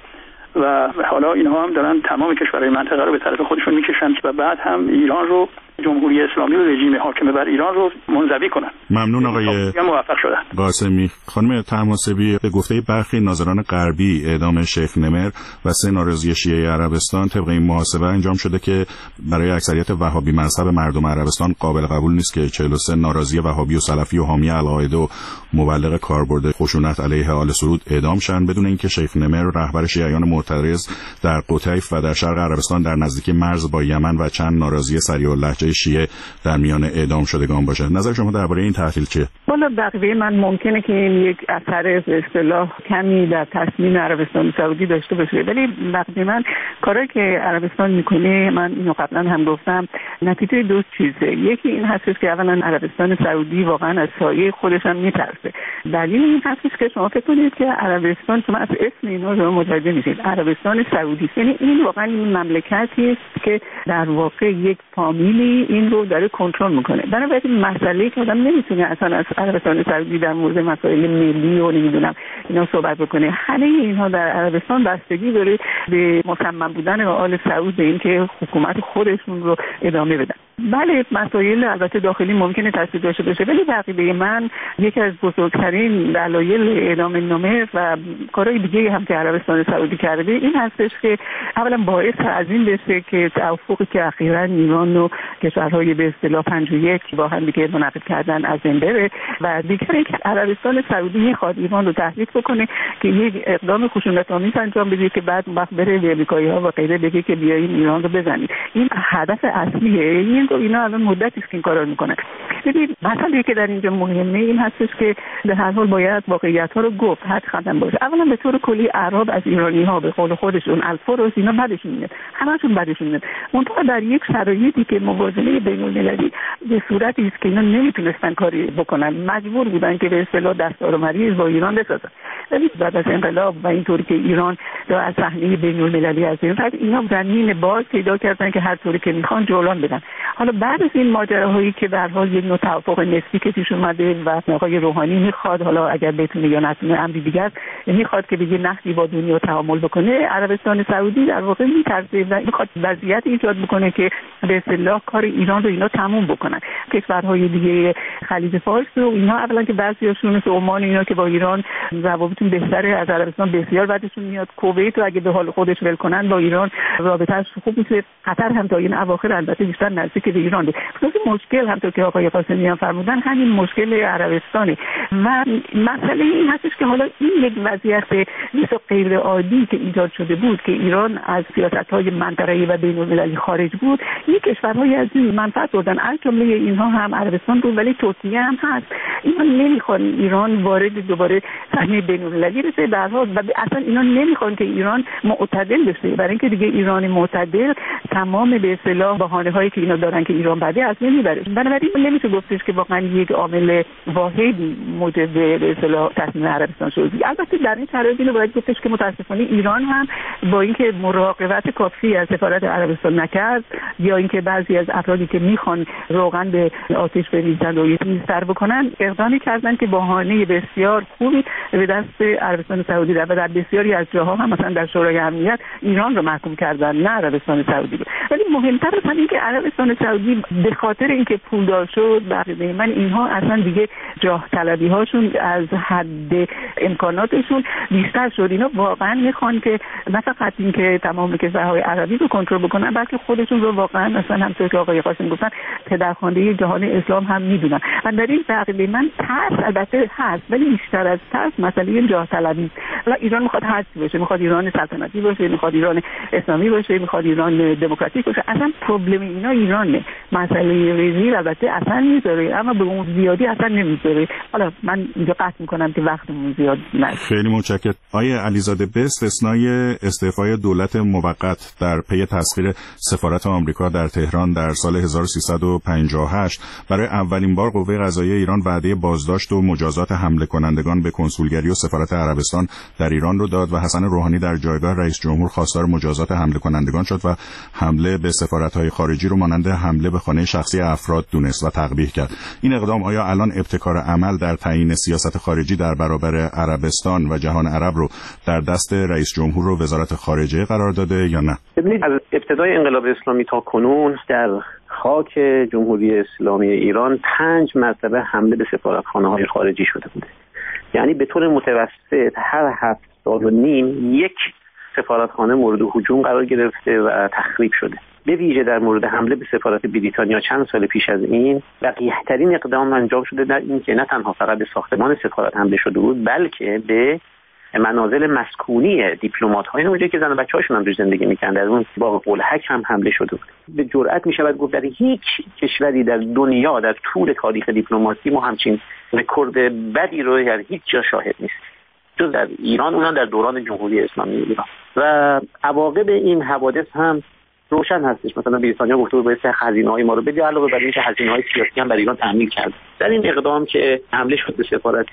و حالا اینها هم دارن تمام کشورهای منطقه رو به طرف خودشون میکشن و بعد هم ایران رو، جمهوری اسلامی و رژیم حاکم بر ایران رو منزوی کنن. ممنون آقای موفق شدن. قاسمی. خانم طهماسبی، به گفته برخی ناظران غربی اعدام شیخ نمر و 3 ناراضی شیعه عربستان طبق این محاسبه انجام شده که برای اکثریت وهابی مذهب مردم عربستان قابل قبول نیست که 43 ناراضی وهابی و سلفی و حامی القاعده و مبلغ کاربرد خشونت علیه آل سعود اعدام شدند بدون اینکه شیخ نمر رهبر شیعیان معترض در قطیف و در شرق عربستان در نزدیکی مرز با یمن و چند ناراضی سریع‌اللهجه شیعه در میان اعدام شدگان باشه. نظر شما درباره این تحلیل چیه؟ والا بقیه من ممکنه که این یک اثر به اصطلاح کمی در تصمیم عربستان سعودی داشته باشه، ولی بقیه من کاری که عربستان میکنه، من اینو قبلا هم گفتم، نتیجه 2 چیزه. یکی این هستش که اولا عربستان سعودی واقعا از سایه خودش هم میترسه. دلیل این هستش که شما فکر کنید که عربستان، شما از اسم اینا رو متوجه میشید، عربستان سعودی، یعنی این واقعا این مملکتی است که در واقع یک فامیلی این رو داره کنترل میکنه. بنابراین مسئله که آدم نمیتونه اصلا از عربستان سعودی در مورد مسائل ملی و نمیدونم اینا صحبت بکنه. همه اینها در عربستان بستگی داره به مصمم بودن آل سعود به اینکه حکومت خودشون رو ادامه بدن. بله مسائل البته داخلی ممکنه تاثیر داشته باشه، ولی بقیه من یکی از بزرگترین دلایل اعدام نمر و کارهای دیگه هم که عربستان سعودی کرده این هستش که اولا باعث از این بشه که توافقی که اخیراً ایران و کشورهای به اصطلاح 51 با هم دیگه منعقد کردن از این بره و دیگه اینکه عربستان سعودی میخواد ایران رو تهدید بکنه که یک اقدام خشونت‌آمیز انجام بده که بعد وقت بره به آمریکایی‌ها و غیره بگه که بیاین ایران رو بزنید. این هدف اصلیه. اینا الان مدتی است که این کارا میکنن. ببین مسئله که در اینجا مهمه این هستش که به هر حال باید واقعیت‌ها رو گفت، حد قدم باشه. اولا به طور کلی عرب از ایرانی‌ها به قول خودشون الفروس اینا بدشون میاد، همشون بدشون میاد. منتها در یک شرایطی که موازنه بین‌المللی به صورتی است که اینا نمیتونستن کاری بکنن، مجبور بودن که به اصطلاح دستار و مریض با ایران بسازن. ولی بعد از انقلاب و اینطوری که ایران از صحنه بین‌المللی از این بعد اینا زمین باز پیدا کردن که هر طوری که میخوان جولان بدن. حالا بعد از این ماجراهایی که به هر حال یک نوع توافق نسبی که پیش اومده و آقای روحانی میخواد حالا اگر بتونه یا نتونه امری دیگه است میخواد که بگه نحوی با دنیا تعامل بکنه، عربستان سعودی در واقع میترسه و میخواد وضعیت ایجاد بکنه که به اصطلاح کار ایران رو اینا تموم بکنن. کشورهای دیگه خلیج فارس و اینا اولا که بعضیاشون مثل عمان اینا که با ایران روابطشون بهتره، از عربستان بسیار بعدشون میاد. کویت رو اگه به حال خودش ول کنن با ایران رابطه‌اش خوب میشه. قطر هم تا این اواخر البته بیشتر نزدیک به ایران بود. خصوص مشکل هم که آقای قاسمی هم فرمودن همین مشکل عربستانی و مسئله این هستش که حالا این یک وضعیت مثل غیر عادی که ایجاد شده بود که ایران از سیاست‌های منطقه‌ای و بین‌المللی خارج بود، این کشورهای از این منفعت بردن، از جمله اینها هم عربستان بود ولی ترکیه هم هست. اینا نمیخوان ایران وارد دوباره صحنه بین‌المللی بشه در حال و اصلا اینا نمیخوان که ایران معتدل بشه، برای اینکه دیگه ایران معتدل تمام به اصطلاح بهانه‌هایی که اینا دارن که ایران بعد از نمیبره. بنابراین نمیشه گفتش که واقعا یک عامل واحدی موجب به اصطلاح تصمیم عربستان شد. البته در این شرایط اینو باید گفتش که متاسفانه ایران هم با اینکه مراقبت کافی از سفارت عربستان نکرد یا اینکه بعضی از افرادی که میخوان روغن به آتش بریزن و یکی سر بکنن اقدامی کردن که بهانه بسیار خوبی به دست عربستان سعودی و در بسیاری از جاها هم مثلا در شورای امنیت ایران رو محکوم کردن، نه عربستان سعودی. ولی مهمتر از اینکه عربستان سعودی به خاطر اینکه پولدار شد بقیه من اینها اصلا دیگه جاه طلبی هاشون از حد امکاناتشون بیشتر شد. اینا واقعا میخوان که نه فقط اینکه تمام کشورهای عربی رو کنترل بکنن بلکه خودشون رو واقعا مثلا همونطور که آقای قاسم گفتن پدرخوانده جهان اسلام هم میدونن. و در این بقیه من ترس البته هست ولی بیشتر از ترس مسئله جاه طلبی حالا ایران میخواد هر چی باشه، میخواد ایران سلطنتی باشه، میخواد ایران اسلامی باشه، میخواد ایران دموکراتیک باشه، اصلا پروبلم اینا ایرانه. مسئله ریزی البته اصلا میذاره، اما به اون زیادی اصلا نمیذاره. حالا من اینجا قطع میکنم که وقتمون زیاد نشه. خیلی متشکرم. آیه علیزاده، به استثنای استعفای دولت موقت در پی تسخیر سفارت آمریکا در تهران در سال 1358 برای اولین بار قوه قضاییه ایران وعده بازداشت و مجازات حمله کنندگان به کنسولگری و سفارت عربستان در ایران رو داد و حسن روحانی در جایگاه رئیس جمهور خواستار مجازات حمله کنندگان شد و حمله به سفارت‌های خارجی رو مانند حمله به خانه شخصی افراد دونست و تقبیح کرد. این اقدام آیا الان ابتکار عمل در تعیین سیاست خارجی در برابر عربستان و جهان عرب رو در دست رئیس جمهور و وزارت خارجه قرار داده یا نه؟ ببینید، از ابتدای انقلاب اسلامی تا کنون در خاک جمهوری اسلامی ایران 5 مرتبه حمله به سفارتخانه‌های خارجی شده بوده. یعنی به طور متوسط هر 7 سال و نیم یک سفارتخانه مورد هجوم قرار گرفته و تخریب شده. به ویژه در مورد حمله به سفارت بریتانیا چند سال پیش از این وقیح‌ترین اقدام انجام شده، در این که نه تنها فقط به ساختمان سفارت حمله شده بود، بلکه به منازل مسکونی دیپلمات‌های اونجایی که زن و بچه‌هاشون هم روش زندگی می‌کردن، در اون باغ قلهک هم حمله شده بود. به جرئت می‌شود گفت در هیچ کشوری در دنیا در طول تاریخ دیپلماسی ما همچین رکورد بدی رو در هیچ جا شاهد نیست جز در ایران، اونم در دوران جمهوری اسلامی ایران. و عواقب این حوادث هم روشن هستش. مثلا بریتانیا گفته بود باید خزینه‌های ما رو بدی، علاوه بر اینکه هزینه‌های سیاسی هم برای ایران تأمین کرد. در این اقدام که حمله شد به سفارت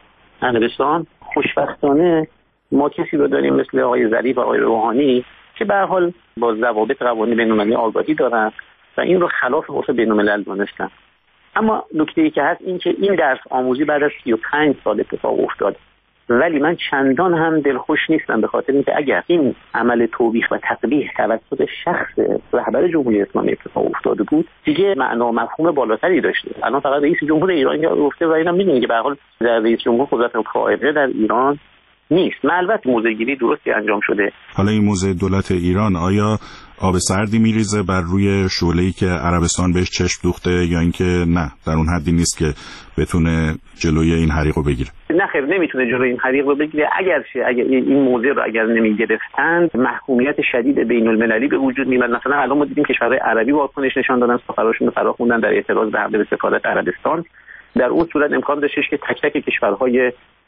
عربستان، خوشبختانه ما کسی رو داریم مثل آقای ظریف و آقای روحانی که به هر حال با ضوابط قوانین بین‌المللی آگاهی دارن و این رو خلاف عرف بین‌الملل دونستن. اما نکته‌ای که هست این که این درس آموزی بعد از 35 سال اتفاق افتاد، ولی من چندان هم دلخوش نیستم، به خاطر اینکه اگر این عمل توبیخ و تقبیح توسط شخص رهبر جمهوری اسلامی اتفاق افتاده بود دیگه معنا و مفهوم بالاتری داشته. الان فقط رئیس جمهور ایران گفته و اینا میدونید که به هر حال در رئیس جمهور قدرت قائمه در ایران نیست. البته موضع‌گیری درستی انجام شده. حالا این موضع دولت ایران آیا آب سردی میریزه بر روی شعله‌ای که عربستان بهش چشم دوخته یا اینکه نه در اون حدی نیست که بتونه جلوی این حریق رو بگیره؟ نه خیر، نمیتونه جلوی این حریق رو بگیره. اگر این موضع رو اگر نمیگرفتند محکومیت شدید بین‌المللی به وجود میاد. مثلا الان ما دیدیم کشورهای عربی واکنش نشان دادن، سفراشون رو فراخوندن در اعتراض به حمله به سفارت عربستان. در اون صورت امکان داشتش که تک تک کشورهای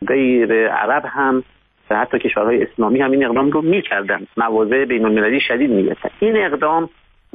غیر عرب هم و حتی کشورهای اسلامی هم این اقدام رو می‌کردن، مواضع بین‌المللی شدید می‌گرفتن. این اقدام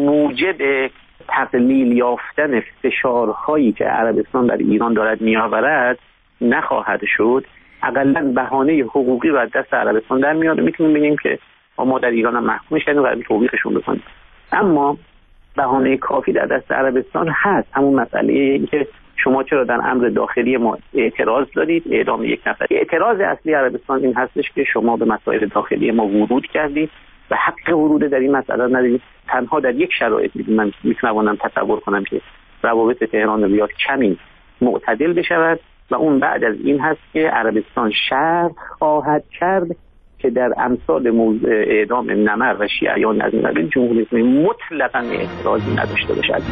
موجب تقلیل یافتن فشارهایی که عربستان بر ایران دارد می‌آورد نخواهد شد. حداقل بهانه حقوقی رو از دست عربستان در میاد و میتونیم بگیم که ما در ایران هم محکومش کردیم و قراره توبیخشون بکنیم. اما بهانه کافی در دست عربستان هست. همون مسئله این که شما چرا در امر داخلی ما اعتراض دارید، اعدام یک نفر. اعتراض اصلی عربستان این هستش که شما به مسائل داخلی ما ورود کردید و حق ورود در این مسئله ندارید. تنها در یک شرایط من میتونم تصور کنم که روابط تهران و ریاض کمی معتدل بشود و اون بعد از این هست که عربستان شرط خواهد کرد که در امثال موضوع اعدام نمر و شیعیان از این جمهوری اسلامی مطلقاً اعتراضی نداشته باشد.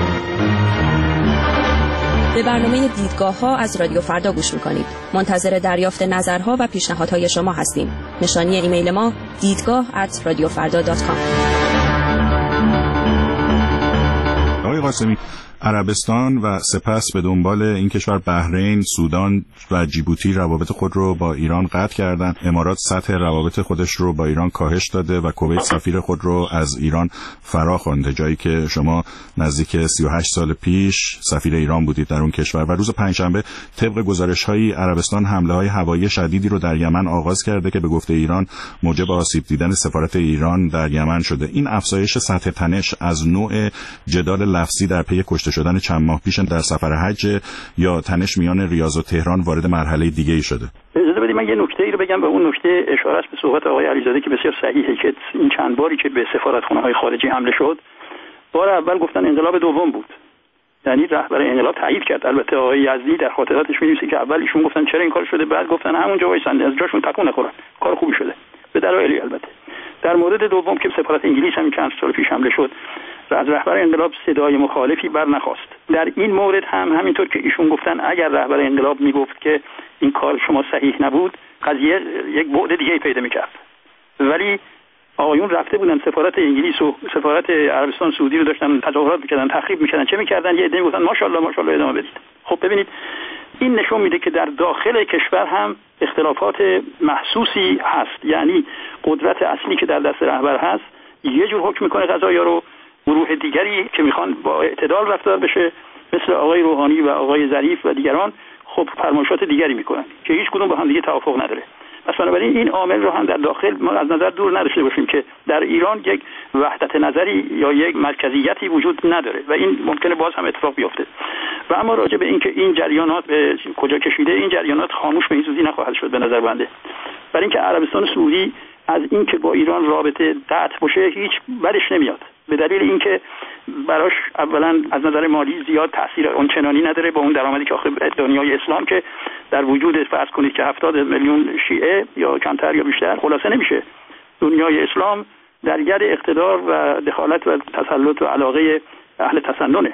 به برنامه دیدگاه‌ها از رادیو فردا گوش می‌کنید. منتظر دریافت نظرها و پیشنهادهای شما هستیم. نشانی ایمیل ما دیدگاه@radiofarda.com. آقای قاسمی، عربستان و سپس به دنبال این کشور بحرین، سودان و جیبوتی روابط خود رو با ایران قطع کردند. امارات سطح روابط خودش رو با ایران کاهش داده و کویت سفیر خود رو از ایران فرا خوانده، جایی که شما نزدیک 38 سال پیش سفیر ایران بودید در اون کشور. و روز پنجشنبه طبق گزارش‌های عربستان حمله‌های هوایی شدیدی رو در یمن آغاز کرده که به گفته ایران موجب آسیب دیدن سفارت ایران در یمن شده. این افزایش سطح تنش از نوع جدال لفظی در پی شدن چند ماه پیش در سفر حج یا تنش میان ریاض و تهران وارد مرحله دیگه‌ای شده؟ اجازه بدید من یه نکته‌ای رو بگم. به اون نکته اشاره است به صحبت آقای علیزاده که بسیار صحیحه که این چند باری که به سفارتخانه‌های خارجی حمله شد، بار اول گفتن انقلاب دوم بود. یعنی رهبر انقلاب تایید کرد. البته آقای یزدی در خاطراتش می‌نویسه که اول ایشون گفتن چرا این کار شده، بعد گفتن همونجا وایسن از جاشون تکون نخورن، کار خوبی شده به دلایلی. البته در مورد دوم که سفارت انگلیس هم چند سال پیش حمله شد، از رهبر انقلاب صدای مخالفی برنخاست. در این مورد هم همینطور که ایشون گفتن اگر رهبر انقلاب میگفت که این کار شما صحیح نبود، قضیه یک بعد دیگه پیدا میکرد. ولی آقایون رفته بودن سفارت انگلیس و سفارت عربستان سعودی رو داشتن تظاهرات میکردن، تخریب میکردن، چه میکردن؟ یه عده میگفتن ماشاءالله ماشاءالله ادامه بدید. خب ببینید این نشون میده که در داخل کشور هم اختلافات محسوسی هست. یعنی قدرت اصلی که در دست رهبر هست یه جور حکم میکنه قضایا رو، گروه دیگری که میخوان با اعتدال رفتار بشه مثل آقای روحانی و آقای ظریف و دیگران خب فرمایشات دیگری میکنن که هیچ کدوم با هم دیگه توافق نداره. پس بنابراین این عامل رو هم در داخل ما از نظر دور نداشته باشیم که در ایران یک وحدت نظری یا یک مرکزیتی وجود نداره و این ممکنه باز هم اتفاق بیفته. و اما راجع به اینکه این جریانات به کجا کشیده، این جریانات خاموش به این زودی نخواهد شد به نظر بنده. برای اینکه عربستان سعودی از اینکه با ایران رابطه قطع باشه هیچ بدش نمیاد، به دلیل اینکه براش اولا از نظر مالی زیاد تاثیر اونچنانی نداره با اون درآمدی که آخه دنیای اسلام که در وجود فرض کنید که 70 میلیون شیعه یا کمتر یا بیشتر خلاصه نمیشه. دنیای اسلام در ید اقتدار و دخالت و تسلط و علاقه اهل تسننه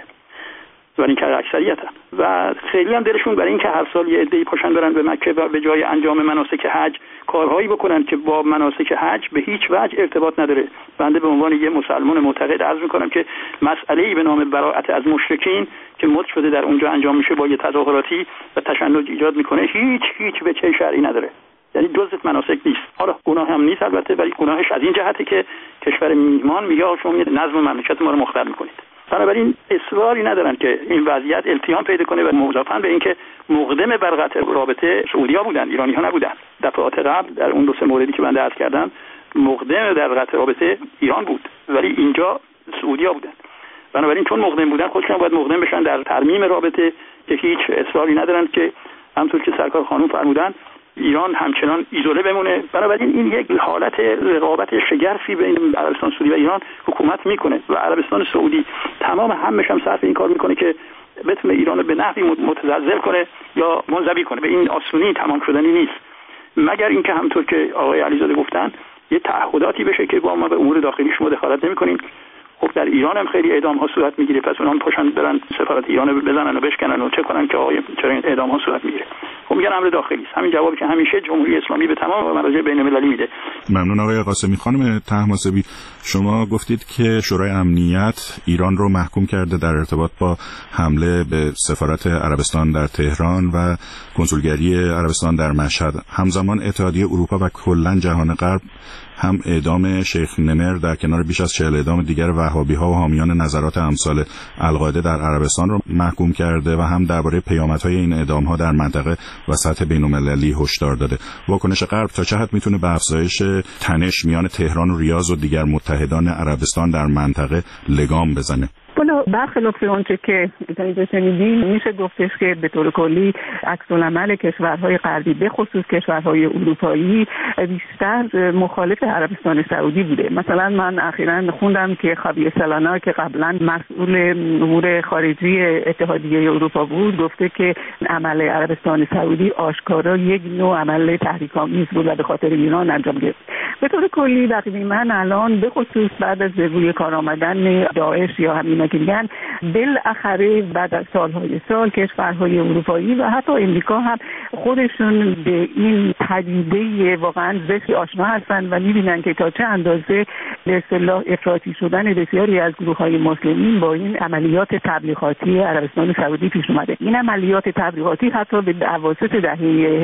و این که اکثریتن و خیلی هم دلشون برای این که هر سال یه عده‌ای پاشن برن به مکه و به جای انجام مناسک حج کارهایی بکنن که با مناسک حج به هیچ وجه ارتباط نداره. بنده به عنوان یه مسلمان معتقد عرض میکنم که مسئله‌ای به نام براءت از مشرکین که مد شده در اونجا انجام میشه با یه تظاهراتی و تشنج ایجاد میکنه هیچ وجه شرعی نداره. یعنی جزء مناسک نیست. حالا گناه هم نیست البته، ولی گناهش از این جهته که کشور میهمان میگه شما نظم مملکت ما رو مختل میکنید. بنابراین اصراری ندارن که این وضعیت التیام پیدا کنه و مضافاً به اینکه مقدم بر قطع رابطه سعودی‌ها بودن، ایرانی‌ها نبودن. دفعات قبل در اون دو سه موردی که من عرض کردم مقدم در قطع رابطه ایران بود ولی اینجا سعودی‌ها بودن. بنابراین چون مقدم بودن خودشون باید مقدم بشن در ترمیم رابطه که هیچ اصراری ندارن که همونطور که سرکار خانم فرمودن ایران همچنان ایزوله بمونه. بنابراین این یک حالت رقابت شگرفی بین عربستان سعودی و ایران حکومت میکنه و عربستان سعودی تمام همش هم صرف این کار میکنه که بتونه ایران رو به نحوی متزلزل کنه یا منزوی کنه. به این آسونی تمام شدنی نیست، مگر اینکه همونطور که آقای علیزاده گفتن یه تعهداتی بشه که با ما به امور داخلی شما دخالت نمی‌کنیم. خب در ایران هم خیلی اعدام ها صورت میگیره، پس اونها پاشن برن سفارت ایران رو بزنن و بشکنن و چه کنن که آقای چرا این اعدام ها صورت میگیره. خب میگن امر داخلی است. همین جوابی که همیشه جمهوری اسلامی به تمام مراجع بین‌المللی میده. ممنون آقای قاسمی. خانم طهماسبی، شما گفتید که شورای امنیت ایران رو محکوم کرده در ارتباط با حمله به سفارت عربستان در تهران و کنسولگری عربستان در مشهد. همزمان اتحادیه اروپا و کلاً جهان غرب هم اعدام شیخ نمر در کنار بیش از 40 اعدام دیگر وهابی‌ها و حامیان نظرات امثال القاعده در عربستان رو محکوم کرده و هم درباره پیامدهای این اعدام‌ها در منطقه و سطح بین‌المللی هشدار داده. واکنش غرب تا چه حد میتونه به افزایش تنش میان تهران و ریاض و دیگر متحدان عربستان در منطقه لگام بزنه؟ حالا برخلاف آنچه که شنیدیم میشه گفتش که به طور کلی عکس‌العمل کشورهای غربی به خصوص کشورهای اروپایی بیشتر مخالف عربستان سعودی بوده. مثلا من اخیراً خوندم که خاویر سلانا که قبلا مسئول امور خارجی اتحادیه اروپا بود گفته که عمل عربستان سعودی آشکارا یک نوع عمل تحریک‌آمیز بود و به خاطر ایران انجام گرفت. به طور کلی وقتی من الان به خصوص بعد از روی کار آمدن داعش یا همین که میگن بالاخره بعد از سالهای سال کشورهای اروپایی و حتی امریکا هم خودشون به این پدیده واقعا زشتی آشنا هستن و میبینن که تا چه اندازه به اصطلاح افراطی شدن بسیاری از گروه‌های مسلمین با این عملیات تبلیغاتی عربستان سعودی پیش اومده. این عملیات تبلیغاتی حتی به اواسط دهه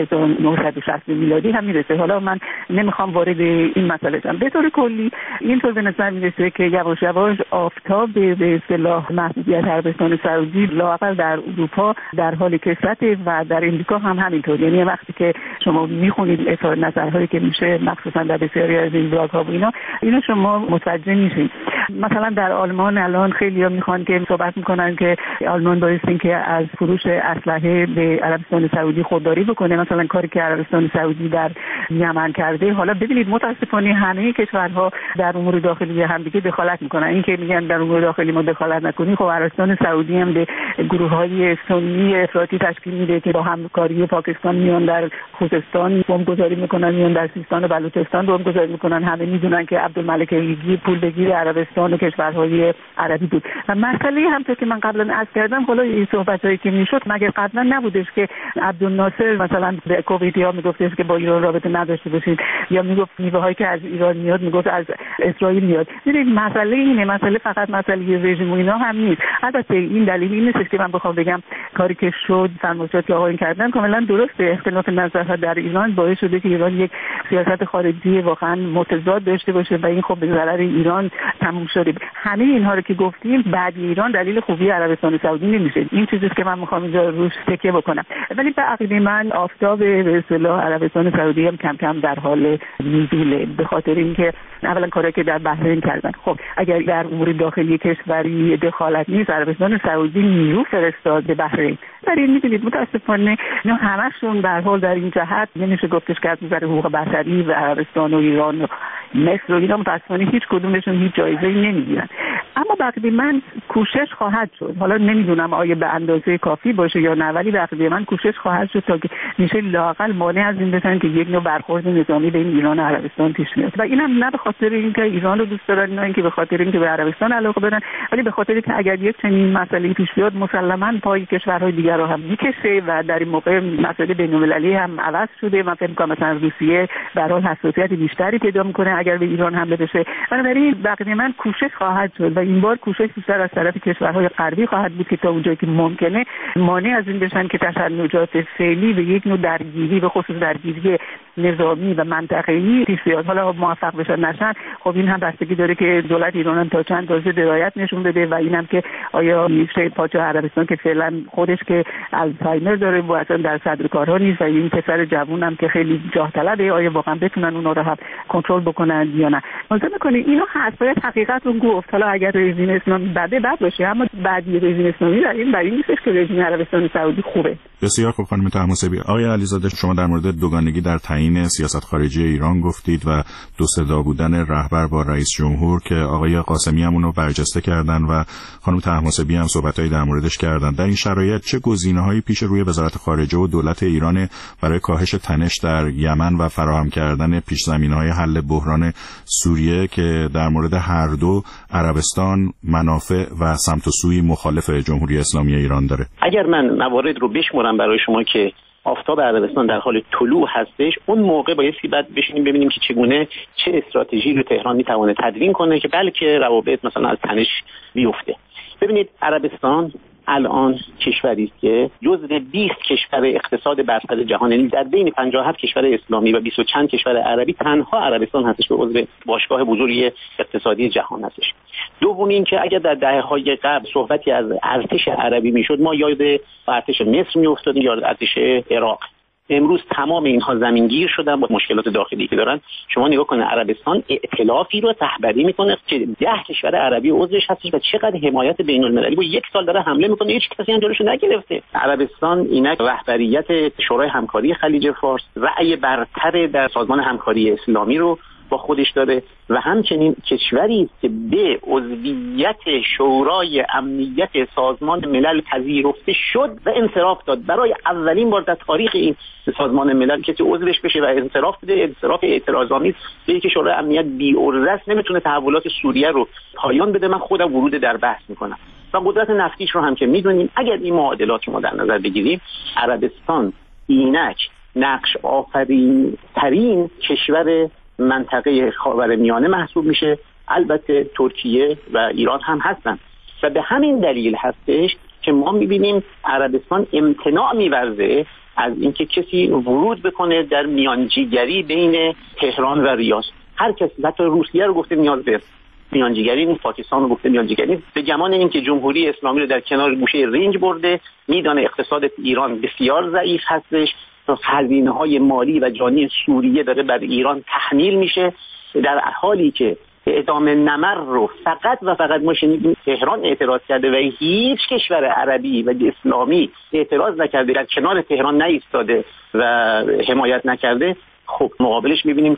1960 میلادی هم میرسه. حالا من نمیخوام وارد این مسئله شم. به طور کلی اینطور به نظر میرسه که یواش یواش آفتاب به اصطلاح محدودیت عربستان سعودی لااقل در اروپا در حال کثرت و در امریکا هم همینطور. یعنی وقتی که شما میخونید اظهار نظرهایی که میشه مخصوصا در بسیاری از این بلاگ‌ها و اینا شما متوجه میشین. مثلا در آلمان الان خیلی‌ها میخوان که صحبت میکنن که آلمان بایستی که از فروش اسلحه به عربستان سعودی خودداری بکنه، مثلا کاری که عربستان سعودی در یمن کرده. حالا ببینید متاسفانه همه کشورها در امور داخلی همدیگه دخالت میکنن. این که میگن در امور داخلی ما دخالت نکنی. خب عربستان سعودی هم به گروه‌های سنی افراطی تشکیل میده که با همکاری پاکستان میان در خوزستان بمبگذاری میکنن، میان در سیستان و بلوچستان بمبگذاری میکنن. همه میدونن که عبدالملک ایگی پول بگیر عربستان و کشورهای عربی بود. و مسئله همونطور که من قبلا عرض کردم، حالا این صحبتایی که میشد مگر قبلا نبودش که عبدالناصر مثلا به کویتی‌ها میگفتش که با ایران رابطه نداشته باشید، یا میگفت میوه‌هایی که از ایران میاد میگفت از اسرائیل میاد. ببینید مسئله اینه، مسئله فقط مسئله رژیم و اینا هم نیست. البته این دلیل این نیست که من بخوام بگم کاری که شد فرمایشاتی که آقایون کردن کاملا درسته. اختلاف نظرها در ایران باعث شده که ایران یک سیاست خارجی واقعا متضاد داشته باشه و این خب به ضرر ایران تموم شده. همه اینها رو که گفتیم بعد ایران دلیل خوبی عربستان سعودی نمیشه. این چیزی که من میخوام اینجا روش تکیه بکنم. ولی به عقیده من آفتاب به اصطلاح عربستان سعودی هم کم کم در حال نزوله، به خاطر اینکه اولا کاری که در بحرین کردن. خب اگر در امور داخلی کشوری دخالت نیست، عربستان سعودی نیرو فرستاد به بحرین. ولی می‌بینید متأسفانه اینا همشون به هر حال در این جهت نمیشه گفتش که از نظر حقوق بشری و عربستان و ایران و مصر و اینا متأسفانه هیچ کدومشون هیچ جایزه‌ای نمیگیرن. اما بقیه من کوشش خواهد شد، حالا نمیدونم آیا به اندازه کافی باشه یا نه، ولی بقیه من کوشش خواهد شد تا که میشه لااقل مانع از این بشن که یک نوع برخورد نظامی بین ایران و عربستان پیش بیاد. و اینم نه به خاطر اینکه ایران رو دوست دارن، نه اینکه به خاطر اینکه به عربستان علاقه دارن، ولی به خاطر اینکه اگر یک چنین مسئله پیش بیاد مسلماً پای کشورهای دیگر رو هم میکشه و در این موقع مسئله بین‌المللی هم عوض شده. من فکر می‌کنم مثلا روسیه به هر حال حساسیت بیشتری پیدا می‌کنه اگر به ایران حمله بشه. بنابراین بقیه من کوشش خواهد شد و این بار کوشش بیشتر از طرف کشورهای غربی خواهد بود که تا اونجایی که ممکنه مانع از این بشن که تشنجات فعلی به یک نوع درگیری، به خصوص درگیری نظامی و منطقه‌ای پیش بیاد. حالا موفق بشن نشن، خب این هم بستگی داره که دولت ایران هم تا چند تازه درایت نشون بده و اینم که آیا میشه پادشاه عربستان که فعلا خودش که الزایمر داره و اصلا در صدر کارها نیست و این پسر جوون هم که خیلی جاه طلبه، آیا واقعا بتونن اونا رو هم کنترل بکنن یا نه. مثلا می‌کنه اینو هست، باید حقیقت رو گفت. حالا اگر رژیم اسلامی بد باشه، اما بعدی رژیم اسلامی در این نیستش که رژیم عربستان سعودی خوبه. بسیار خوب خانم طهماسبی. آقای علیزاده، شما در مورد دوگانگی در تعیین سیاست خارجی ایران گفتید و دو صدا بودن رهبر با رئیس جمهور که آقای قاسمی هم اونو برجسته کردن و خانم طهماسبی هم صحبتایی در موردش کردن. در این شرایط چه گزینه‌هایی پیش روی وزارت خارجه و دولت ایران برای کاهش تنش در یمن و فراهم کردن پیش‌زمینه‌های حل بحران سوریه که در مورد هر دو عربستان منافع و سمت و سوی مخالف جمهوری اسلامی ایران داره؟ اگر من موارد رو بشمرم برای شما که آفتاب عربستان در حال طلوع هستش، اون موقع بایستی بعد بشینیم ببینیم که چگونه چه استراتژی رو تهران میتونه تدوین کنه که بلکه روابط مثلا از تنش بیفته. ببینید عربستان الان کشوری است که جزو 20 کشور اقتصاد برتر جهان، یعنی در بین 57 کشور اسلامی و 20 و چند کشور عربی تنها عربستان هستش که عضو باشگاه بزرگ اقتصادی جهان هستش. دوم این که اگر در دهه‌های قبل صحبتی از ارتش عربی میشد، ما یاد ارتش مصر میافتادیم یا ارتش عراق. امروز تمام اینها زمینگیر شدن با مشکلات داخلی که دارن. شما نگاه کنید عربستان ائتلافی رو رهبری میکنه که 10 کشور عربی عضوش هستش و چقدر حمایت بین المللی با یک سال داره حمله میکنه، هیچ کسی هم جلوشو نگرفته. عربستان اینک رهبریت شورای همکاری خلیج فارس، رأی برتر در سازمان همکاری اسلامی رو با خودش داره و همچنین کشوری است که به عضویت شورای امنیت سازمان ملل پذیرفته شد و انصراف داد. برای اولین بار در تاریخ این سازمان ملل کسی عضوش بشه و انصراف بده، انصراف اعتراض‌آمیز به اینکه شورای امنیت بی‌عرضه است، نمیتونه تحولات سوریه رو پایان بده. من خودم ورود در بحث میکنم و قدرت نفتیش رو هم که میدونیم. اگر این معادلات رو ما در نظر بگیریم، عربستان اینک نقش آفرین ترین کشور منطقه خاورمیانه محسوب میشه. البته ترکیه و ایران هم هستن و به همین دلیل هستش که ما میبینیم عربستان امتناع میورزه از اینکه کسی ورود بکنه در میانجیگری بین تهران و ریاض. هر کسی، حتی روسیه رو گفته نیاز به میانجیگری نیست، پاکستان رو گفته میانجیگری نیست، به گمان اینکه جمهوری اسلامی رو در کنار گوشه رنج برده، میدانه اقتصاد ایران بسیار ضعیف هستش، هزینه‌های مالی و جانی سوریه داره بر ایران تحمیل میشه، در حالی که اعدام نمر رو فقط و فقط ما شنیدیم تهران اعتراض کرده و هیچ کشور عربی و اسلامی اعتراض نکرده، در کنار تهران نایستاده و حمایت نکرده. خب مقابلش میبینیم که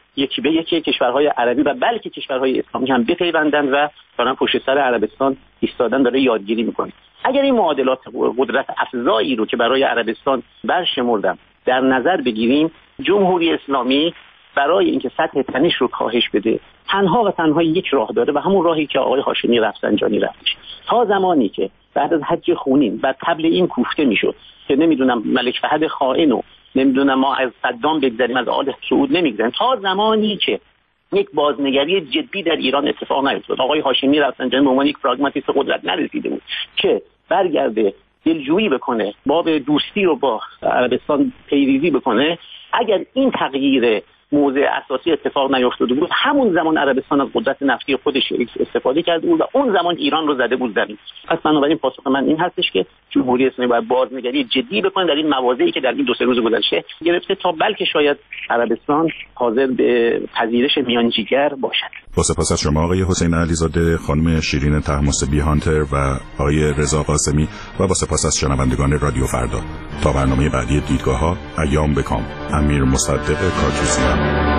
یکی به یکی کشورهای عربی و بلکه کشورهای اسلامی هم بپیوندن و دارن پشت سر عربستان ایستادن، داره یادگیری میکنه. اگر این معادلات قدرت افزایی رو که برای عربستان برشمردم در نظر بگیریم، جمهوری اسلامی برای اینکه سطح تنش رو کاهش بده تنها و تنها یک راه داره و همون راهی که آقای هاشمی رفسنجانی رفتش. تا زمانی که بعد از حج خونین و قبل این کوفته میشد که نمیدونم ملک فهد خائن و نمیدونم ما از صدام بگذریم، از آل سعود نمیگذریم، تا زمانی که یک بازنگری جدی در ایران اتفاق نیفتاد، آقای هاشمی رفسنجانی به عنوان یک پراگماتیست قدرت نرسیده بود که برگرده دلجویی بکنه، باب دوستی رو با عربستان پیریزی بکنه، اگر این تغییر موضع اساسی اتفاق نیفتاده بود، همون زمان عربستان از قدرت نفتی خودش استفاده کرده بود و اون زمان ایران رو زده بود زمین. پس بنابراین پاسخ من این هستش که جمهوری اسلامی باید بازنگری جدی بکنه در این مواضعی که در این 2-3 روز گذشته گرفته تا بلکه شاید عربستان حاضر به پذیرش میانجیگر باشد. با سپاس از شما آقای حسین علیزاده، خانم شیرین طهماسبی هانتر و آقای رضا قاسمی و با سپاس از شنوندگان رادیو فردا. تا برنامه بعدی دیدگاه‌ها، ایام بکام. امیر مصدق کاکوسیان.